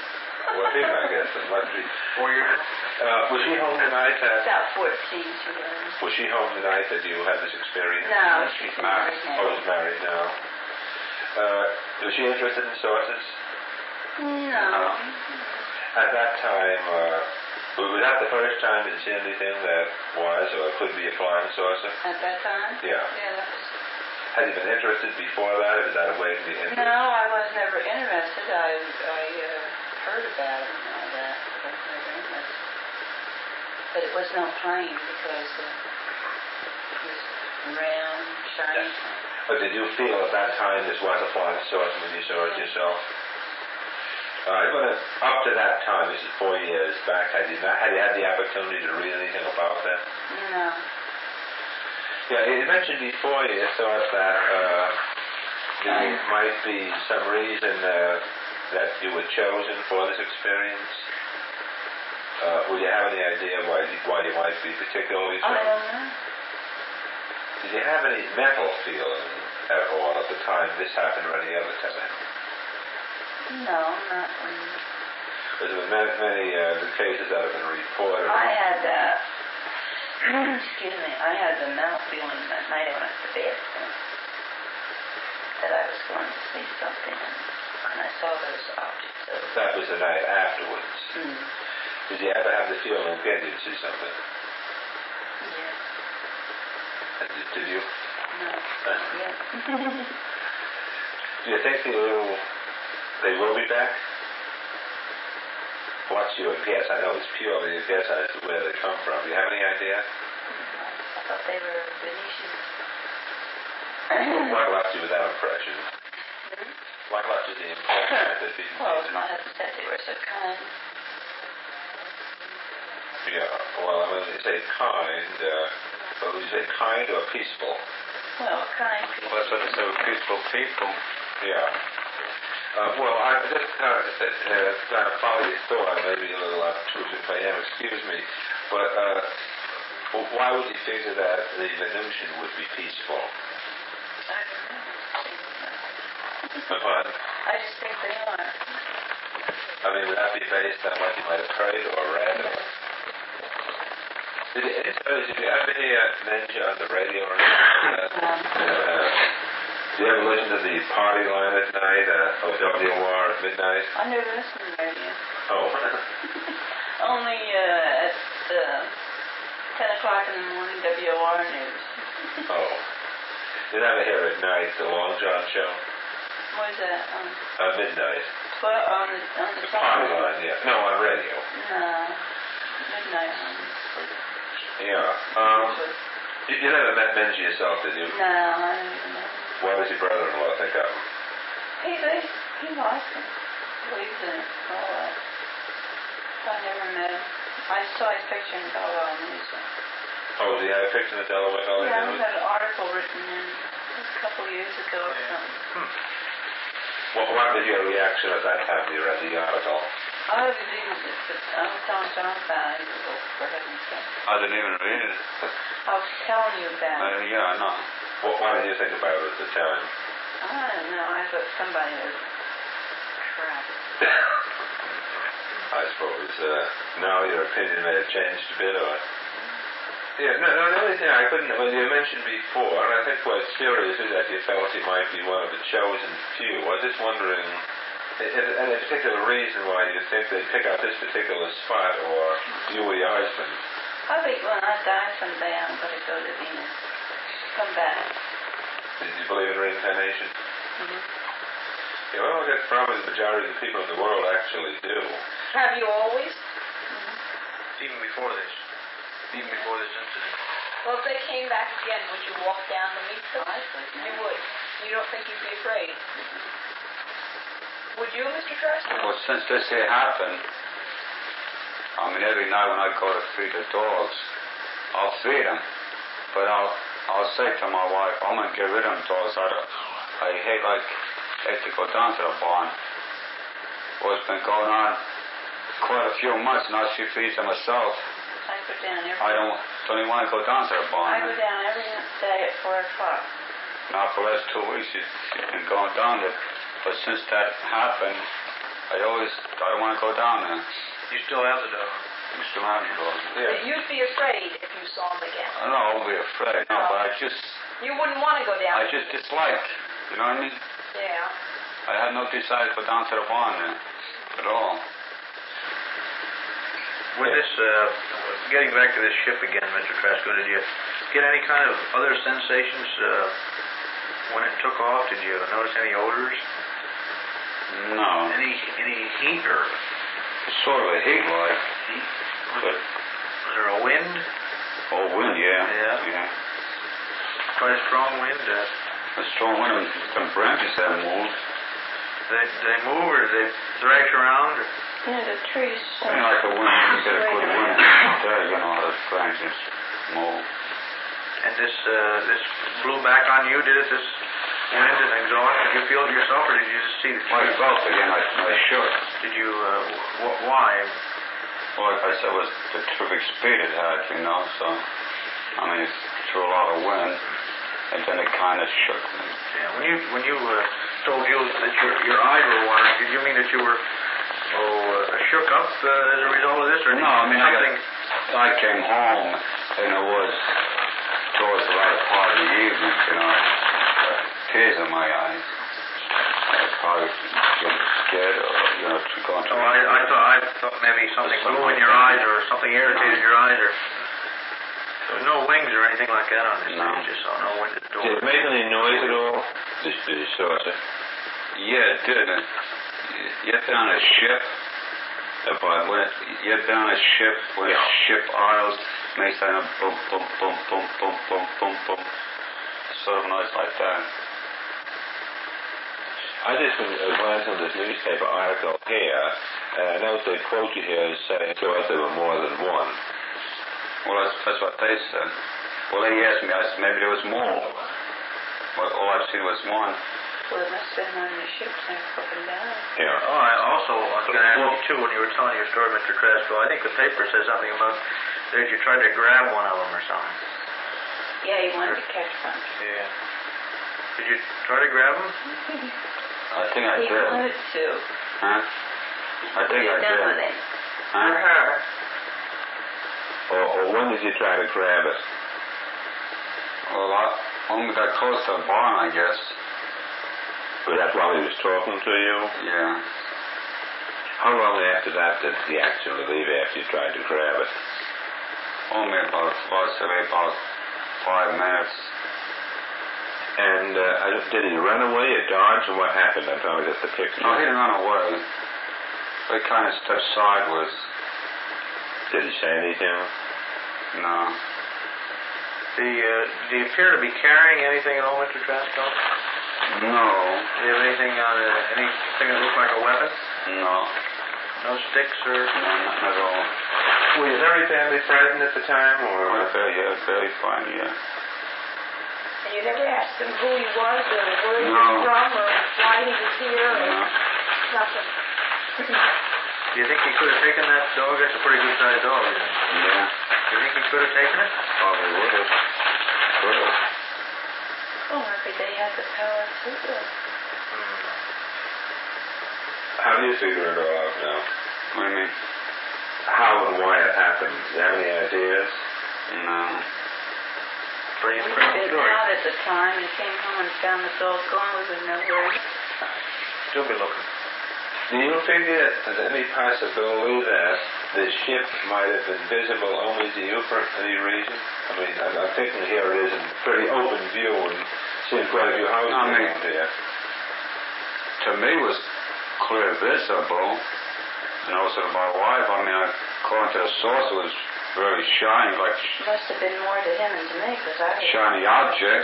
Well, him, I guess. It must be. Four years? Uh, was she home tonight? Uh, About fourteen, she was. was she home tonight that you had this experience? No, she's married Oh, now. she's married now. Uh, was she interested in sources? No. At that time, uh, was that the first time you'd seen anything that was or could be a flying saucer? At that time? Yeah. Yeah, that was... Had you been interested before that, or did that awaken the interest? No, I was never interested. I I uh, heard about it and all that, but I was never interested. But it was no plane because uh, it was round, shiny. But did you feel at that time this was a flying saucer when you saw it yourself? Uh, I want to, up to that time, this is four years back, had you not, had you had the opportunity to read anything about that? No. Yeah, you mentioned before you thought that uh, there might be some reason uh, that you were chosen for this experience. Uh, would you have any idea why you, why you might be particularly so? I don't know. Did you have any mental feeling at all at the time this happened or any other time? No, not when... There's been many, many uh, the cases that have been reported. I had, uh, excuse me, I had the mental feeling that night I went to bed uh, that I was going to see something, and, and I saw those objects. So, That was the night afterwards. mm, Did you ever have the feeling again you'd see something? yeah, And Did, did you? no, yeah. Do you think they will, they will be back? What's your guess? I know it's purely a guess as to where they come from. Do you have any idea? I thought they were Venetians. What left you with that impression? Hmm? What left you the impression that they'd be Well, my husband said they were so kind. Yeah, well, I mean, you say kind, uh, but would you say kind or peaceful? Well, kind people. Well, that's what they say with peaceful people. Yeah. Uh, well, I just kind of, uh, kind of follow your thought. I may be a little obtuse if I am, excuse me. But uh, well, why would you figure that the Venusian would be peaceful? I don't know. Upon, I just think they are. I mean, would that be based on what you might have heard or read? Or, did, you, did you ever hear Ninja on the radio or anything like that? Uh, Do you ever listen to the party line at night, uh, O W R at midnight? I never listen to radio. Oh. Only uh, at uh, ten o'clock in the morning, W O R News. Oh. You never hear at night the Long John Show? What is that? Um, At midnight. twelve on the on the The party line, yeah. No, on radio. No, midnight on the Yeah. Um, you, you never met Benji yourself, did you? No, I don't even know. What does your brother-in-law think of him? He he, he likes it. Believes in it. All that. I never met him. I saw his picture in Delaware News. Oh, did he have a picture in the Delaware Valley Yeah, he News? had an article written in a couple years ago or something. Hmm. What, what was your reaction at that time when you read the article? I was even, I was telling John about it. Oh, for heaven's sake. I didn't even read it. I was telling you about Uh, it. yeah, I know. What, what did you think about it at the time? I don't know. I thought somebody was crap. I suppose uh, now your opinion may have changed a bit, or... Yeah, no, no, the only thing I couldn't... Well, you mentioned before, and I think what's serious is that you felt he might be one of the chosen few. I was just wondering, is there any particular reason why you think they'd pick out this particular spot, or you or your husband? I think when I die someday, I'm going to go to Venus. Come back. Did you believe in reincarnation? Mm-hmm. Yeah, well, I guess probably the majority of the people in the world actually do. Have you always? Even before this. Even before this incident. Well, if they came back again, would you walk down to meet them? I would. You would. You don't think you'd be afraid? Would you, Mister Treston? Well, since this here happened, I mean, every night when I go to feed the dogs, I'll feed them. But I'll I'll say to my wife, I'm going to get rid of them dogs. I, I hate, like, hate to go down to the barn. Well, it's been going on quite a few months now. She feeds them herself. I go down every I don't, don't even want to go down to the barn. I go down every day at four o'clock. Now, for the last two weeks, she, she's been going down there. But since that happened, I always, I don't want to go down there. You still have the dog. You still have to go. But you'd be afraid if you saw him again. I know, I won't be afraid. No, but I just, You wouldn't want to go down. I just dislike. You know what I mean? Yeah. I had no desire to go down to the barn there at all. With this, uh, getting back to this ship again, Mister Trasco, did you get any kind of other sensations uh, when it took off? Did you notice any odors? No. Any any heat or It's sort of a heat like. heat? But, Was there a wind? oh, wind, yeah. Yeah. Yeah. Quite a strong wind. Uh, A strong wind and some branches that moved. did, they, did they move or did they thrash around? Or? Yeah, the trees. You know, like a wind, you get a good wind. There, you know, the branches move. And this uh, this blew back on you, did it? This wind and exhaust? Did you feel it yourself, or did you just see it? I felt again, I, I shook. Did you? Uh, wh- why? Well, like I said, it was the terrific speed it had, you know, so, I mean, it threw a lot of wind, and then it kind of shook me. Yeah. When you when you uh, told you that your your eyes were watering, did you mean that you were oh uh, shook up uh, as a result of this, or No, I mean, I, something? I came home, and it was towards the latter part of the evening, you know, uh, tears in my eyes. I was probably getting scared, or, you know, going to... Oh, I, I thought I thought maybe something blew in your eyes, or something irritated your eyes, or there was no wings or anything like that on this. No. You just saw no wind at the door. Did it make any noise at all? This, this saucer? Yeah, it did. And you have been on a ship. Upon When it, you have been on a ship, when Yeah. ship idles, makes that a boom, boom, boom, boom, boom, boom, boom, boom. Sort of noise like that. I just been glancing at this newspaper article here, and I noticed they quote you here as saying to us there were more than one. Well, that's, that's what they said. Well, they asked me, I said, maybe there was more. Well, all I've seen was one. Well, it must have been on the ships and up and down. Yeah. Oh, I also I was going to ask you too when you were telling your story, Mister Trasco. I think the paper said something about that you tried to grab one of them or something. Yeah, he wanted to catch one. Yeah. Did you try to grab them? I think I He did. wanted to. Huh? I think I What have you done did. with him? Huh? Or her? Or, or when did you try to grab it? Well, I, when we got close to the barn, I guess. Was that while he was talking to you? Yeah. How long after that did the actually leave after you tried to grab it? Only about, well, I'd say about five minutes. And uh, did he run away or dodge, or what happened? I'm trying to get the picture. No, he didn't run away. They kind of stepped sideways. Did he say anything? No. The, uh, do you appear to be carrying anything at all, Mister Trasco? No. Do you have anything on uh, anything that looked like a weapon? No. No sticks or? No, nothing at all. Were you very family present at the time, or? Oh, very, yeah, very fine, yeah. And you never asked him who he was or where he No. was from or why he was here or No. nothing. Do you think he could have taken that dog? That's a pretty good sized dog, isn't it? Yeah. Do you think he could have taken it? Probably would have. Could have. Oh, maybe they had the power to do it. How do you figure it all out now? What do you mean? How and why it happened? Do you have any ideas? No. Pretty We incredible stayed story. out at the time and came home and found the dog gone. We would know where. Still be looking. Do you figure there's any possibility that the ship might have been visible only to you for any reason? I mean, I'm, I'm thinking here it is in pretty open view and seeing quite a few houses I mean- around here. To me, it was clear visible. And also to my wife, I mean, according to the source, it was very shiny, like Must have been more to him than to me, because I was. shiny object.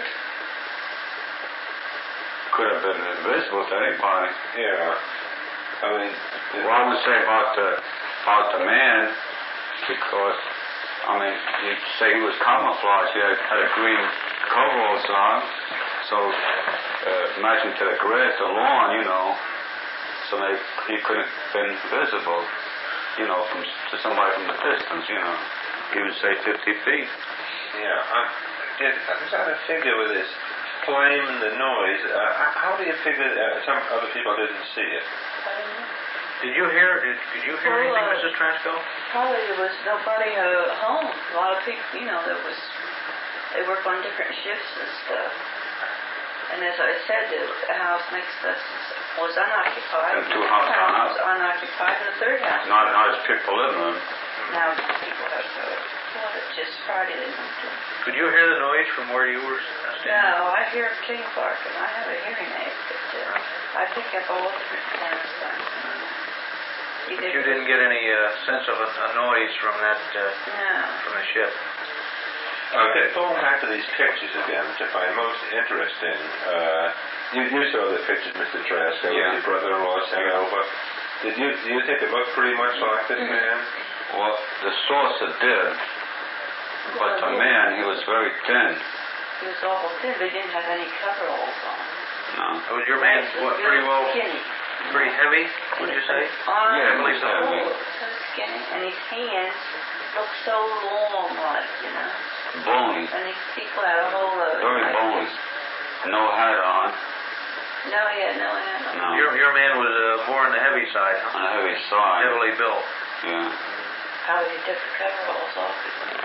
Could have been invisible to anybody. Yeah. I mean, Well, I would say about the about the man, because I mean, you'd say he was camouflaged. He had, had a green coveralls on, so uh, imagine to the grass, the lawn, you know. So maybe he could have been visible, you know, from to somebody from the distance, you know. He would say fifty feet. yeah. I'm, I'm trying to figure with this flame and the noise. Uh, how do you figure uh, some other people didn't see it? Did you hear? Did, did you hear Well, anything, uh, Missus Trasco? Probably there was nobody uh, home. A lot of people, you know, there was, they work on different shifts and stuff. And as I said, the house next to us was unoccupied. And two houses The on house us. was unoccupied, and the third house. Not not as people living in. Now people have uh, well, it's just Friday they moved in. Could you hear the noise from where you were standing? No, I hear King Clark, and I have a hearing aid, but uh, I pick up all different kinds of things. But you didn't get any uh, sense of a, a noise from that uh, No. from the ship. Okay, going back to these pictures again, which I find most interesting. Uh, you, you saw the pictures, Mister Trasco, Yeah. your brother-in-law sent over. Did you do you think it looked pretty much like this man? Well, the saucer did, but the man, he was very thin. He was awful thin, but he didn't have any coveralls on. No. Was your man He was what, real pretty well, skinny. pretty heavy? Would you say? Arms Yeah, were heavily so. so skinny, and his hands looked so long, like, you know. Bony. And his people had a whole lot of Very like bony. this. No hat on. No, yeah, no, yeah, no. No. Your your man was uh, more on the heavy side, huh? On the heavy side. Heavily built. Yeah. How he took the coveralls off.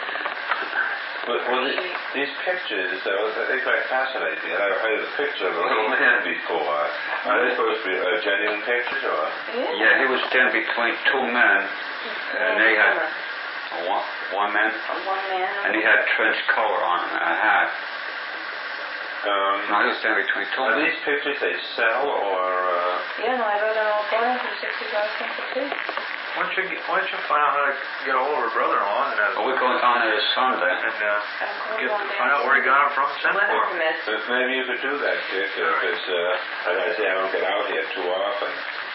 Well, well the, these pictures, uh, they quite fascinate me. I've heard the picture of a little man before. Are they supposed to be uh, genuine pictures, or? Yeah, he was standing between two men, and they had one, one man, One man. and he had trench collar on and a hat. Um, No, he was standing between two are men. these pictures they sell, or? Uh, Yeah, no, I wrote an old plan for sixty-five cents a piece. Why don't you get, why don't you find out how to get a hold of her brother-in-law and uh, But we're going down there this Sunday. and uh, I'm get, going down find out where he got them from? Send Weather for him. permits. But maybe you could do that, Dick, because, uh, as I say, I don't get out here too often.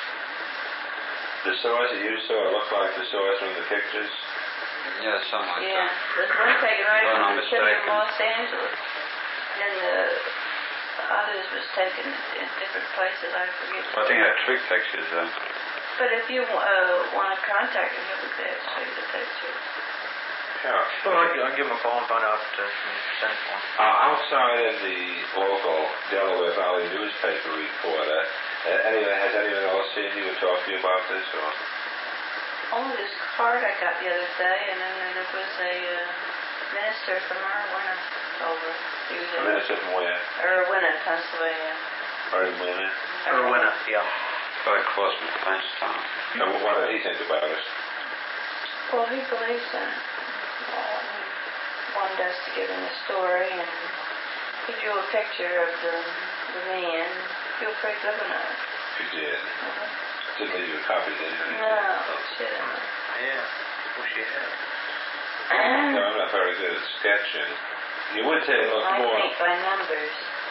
The source that you saw looked like the source from the pictures. Yeah, something like Yeah, that. there's one taken right If I'm from not the city of mistaken. Los Angeles. And then the, the others was taken in different places, I forget. I think I had three pictures then. But if you uh, want to contact him, he'll be there to show you the pictures. Yeah. Well, I'll, I'll give him a call and find out uh, if he can send it for him. Uh, outside of the local Delaware Valley newspaper reporter, uh, anyone, has anyone else seen you and talked to you about this? Or? Oh, this card I got the other day, and then there was a uh, minister from Irwin over. He was A in minister from where? Irwin, Pennsylvania. Or in Winner? Or winner, yeah. Very close to Frenchtown. And what did he think about it? Well, he believes in it. Uh, he wanted us to give him the story, and he drew a picture of the, the man. Feel pretty good about it. He did. Uh, Didn't leave you a copy, did he? no, shit. Yeah. Wish you had. No, I'm not very good at sketching. You would say it looked I more... think by numbers.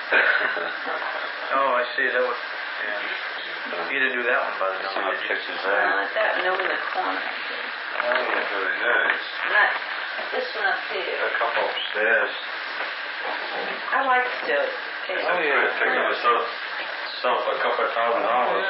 Oh, I see. That was. Yeah. You didn't do that one by the Some number, of did the you? pictures Uh, there. that one over the corner. Oh, very nice. Not this one up here. A couple upstairs. I like to do it. Okay. Oh, yeah. Picture was so, so for a couple of thousand dollars.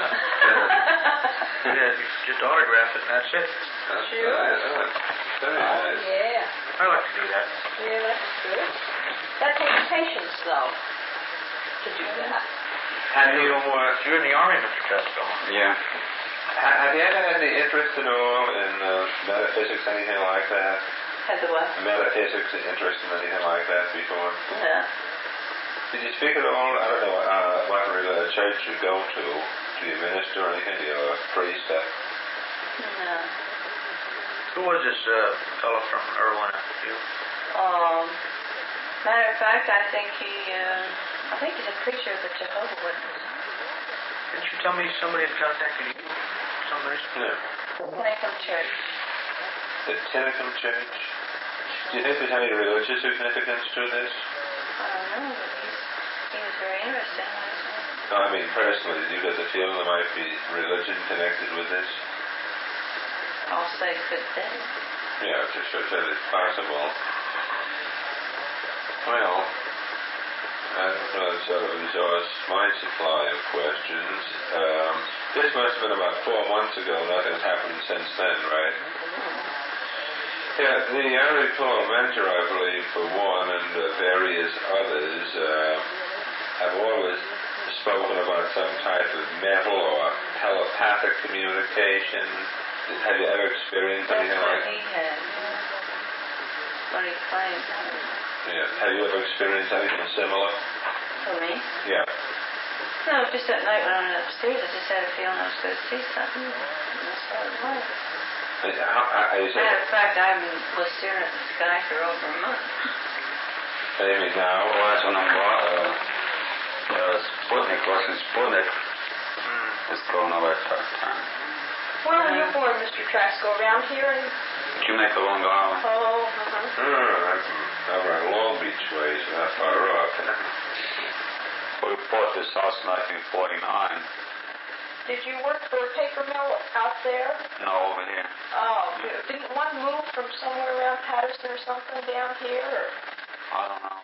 Yeah, just autograph it and that's it. That's Sure. nice. That's very Oh, nice. yeah. I like to do that. Yeah, that's good. That takes patience, though, to do that. Have you, uh, You're in the Army, Mister Tresco. Yeah. ha- have you ever had any interest at all in uh, metaphysics, anything like that? Had the what? Metaphysics, interest in anything like that before? No. Did you speak at all? I don't know uh, what uh, church you go to. Do you minister or anything? Do you have a priest? Uh, No. Who was this uh, fellow from Irwin? You? Um, matter of fact, I think he, uh, I think he's a preacher of the Jehovah's Witnesses. Didn't you tell me somebody had contacted you? Somebody? no. Pentecostal Church. The Tennessee Church? Do you think there's any religious significance to this? I don't know, but he's, he was very interesting. Wasn't he? No, I mean personally, do you get the feeling there might be religion connected with this? I'll say good thing. Yeah, just so that it's possible. Well, I don't know, it sort of exhausts my supply of questions. Um, this must have been about four months ago. Nothing's happened since then, right? Yeah, the Army Parliamentary, I believe, for one, and uh, various others, uh, have always spoken about some type of mental or telepathic communication? Have you ever experienced That's anything what like he that? had. What he claimed. Yeah. Have you ever experienced anything similar? For me? Yeah. No, just that night when I went upstairs, I just had a feeling I was going to see something. And that's how it was. And how, how, you said, Matter of fact, I was staring at the sky for over a month. Amy, now, Well, that's when I'm uh, uh, Sputnik, Russian Sputnik, is going away for a time. Where were you born, Mister Trasko? Around here in... Jamaica, Long Island. Oh, uh-huh. hmm, that's over in Long Beach ways, not far off. We bought this house in nineteen forty-nine. Did you work for a paper mill out there? No, over here. Oh, didn't one move from somewhere around Patterson or something down here? Or? I don't know.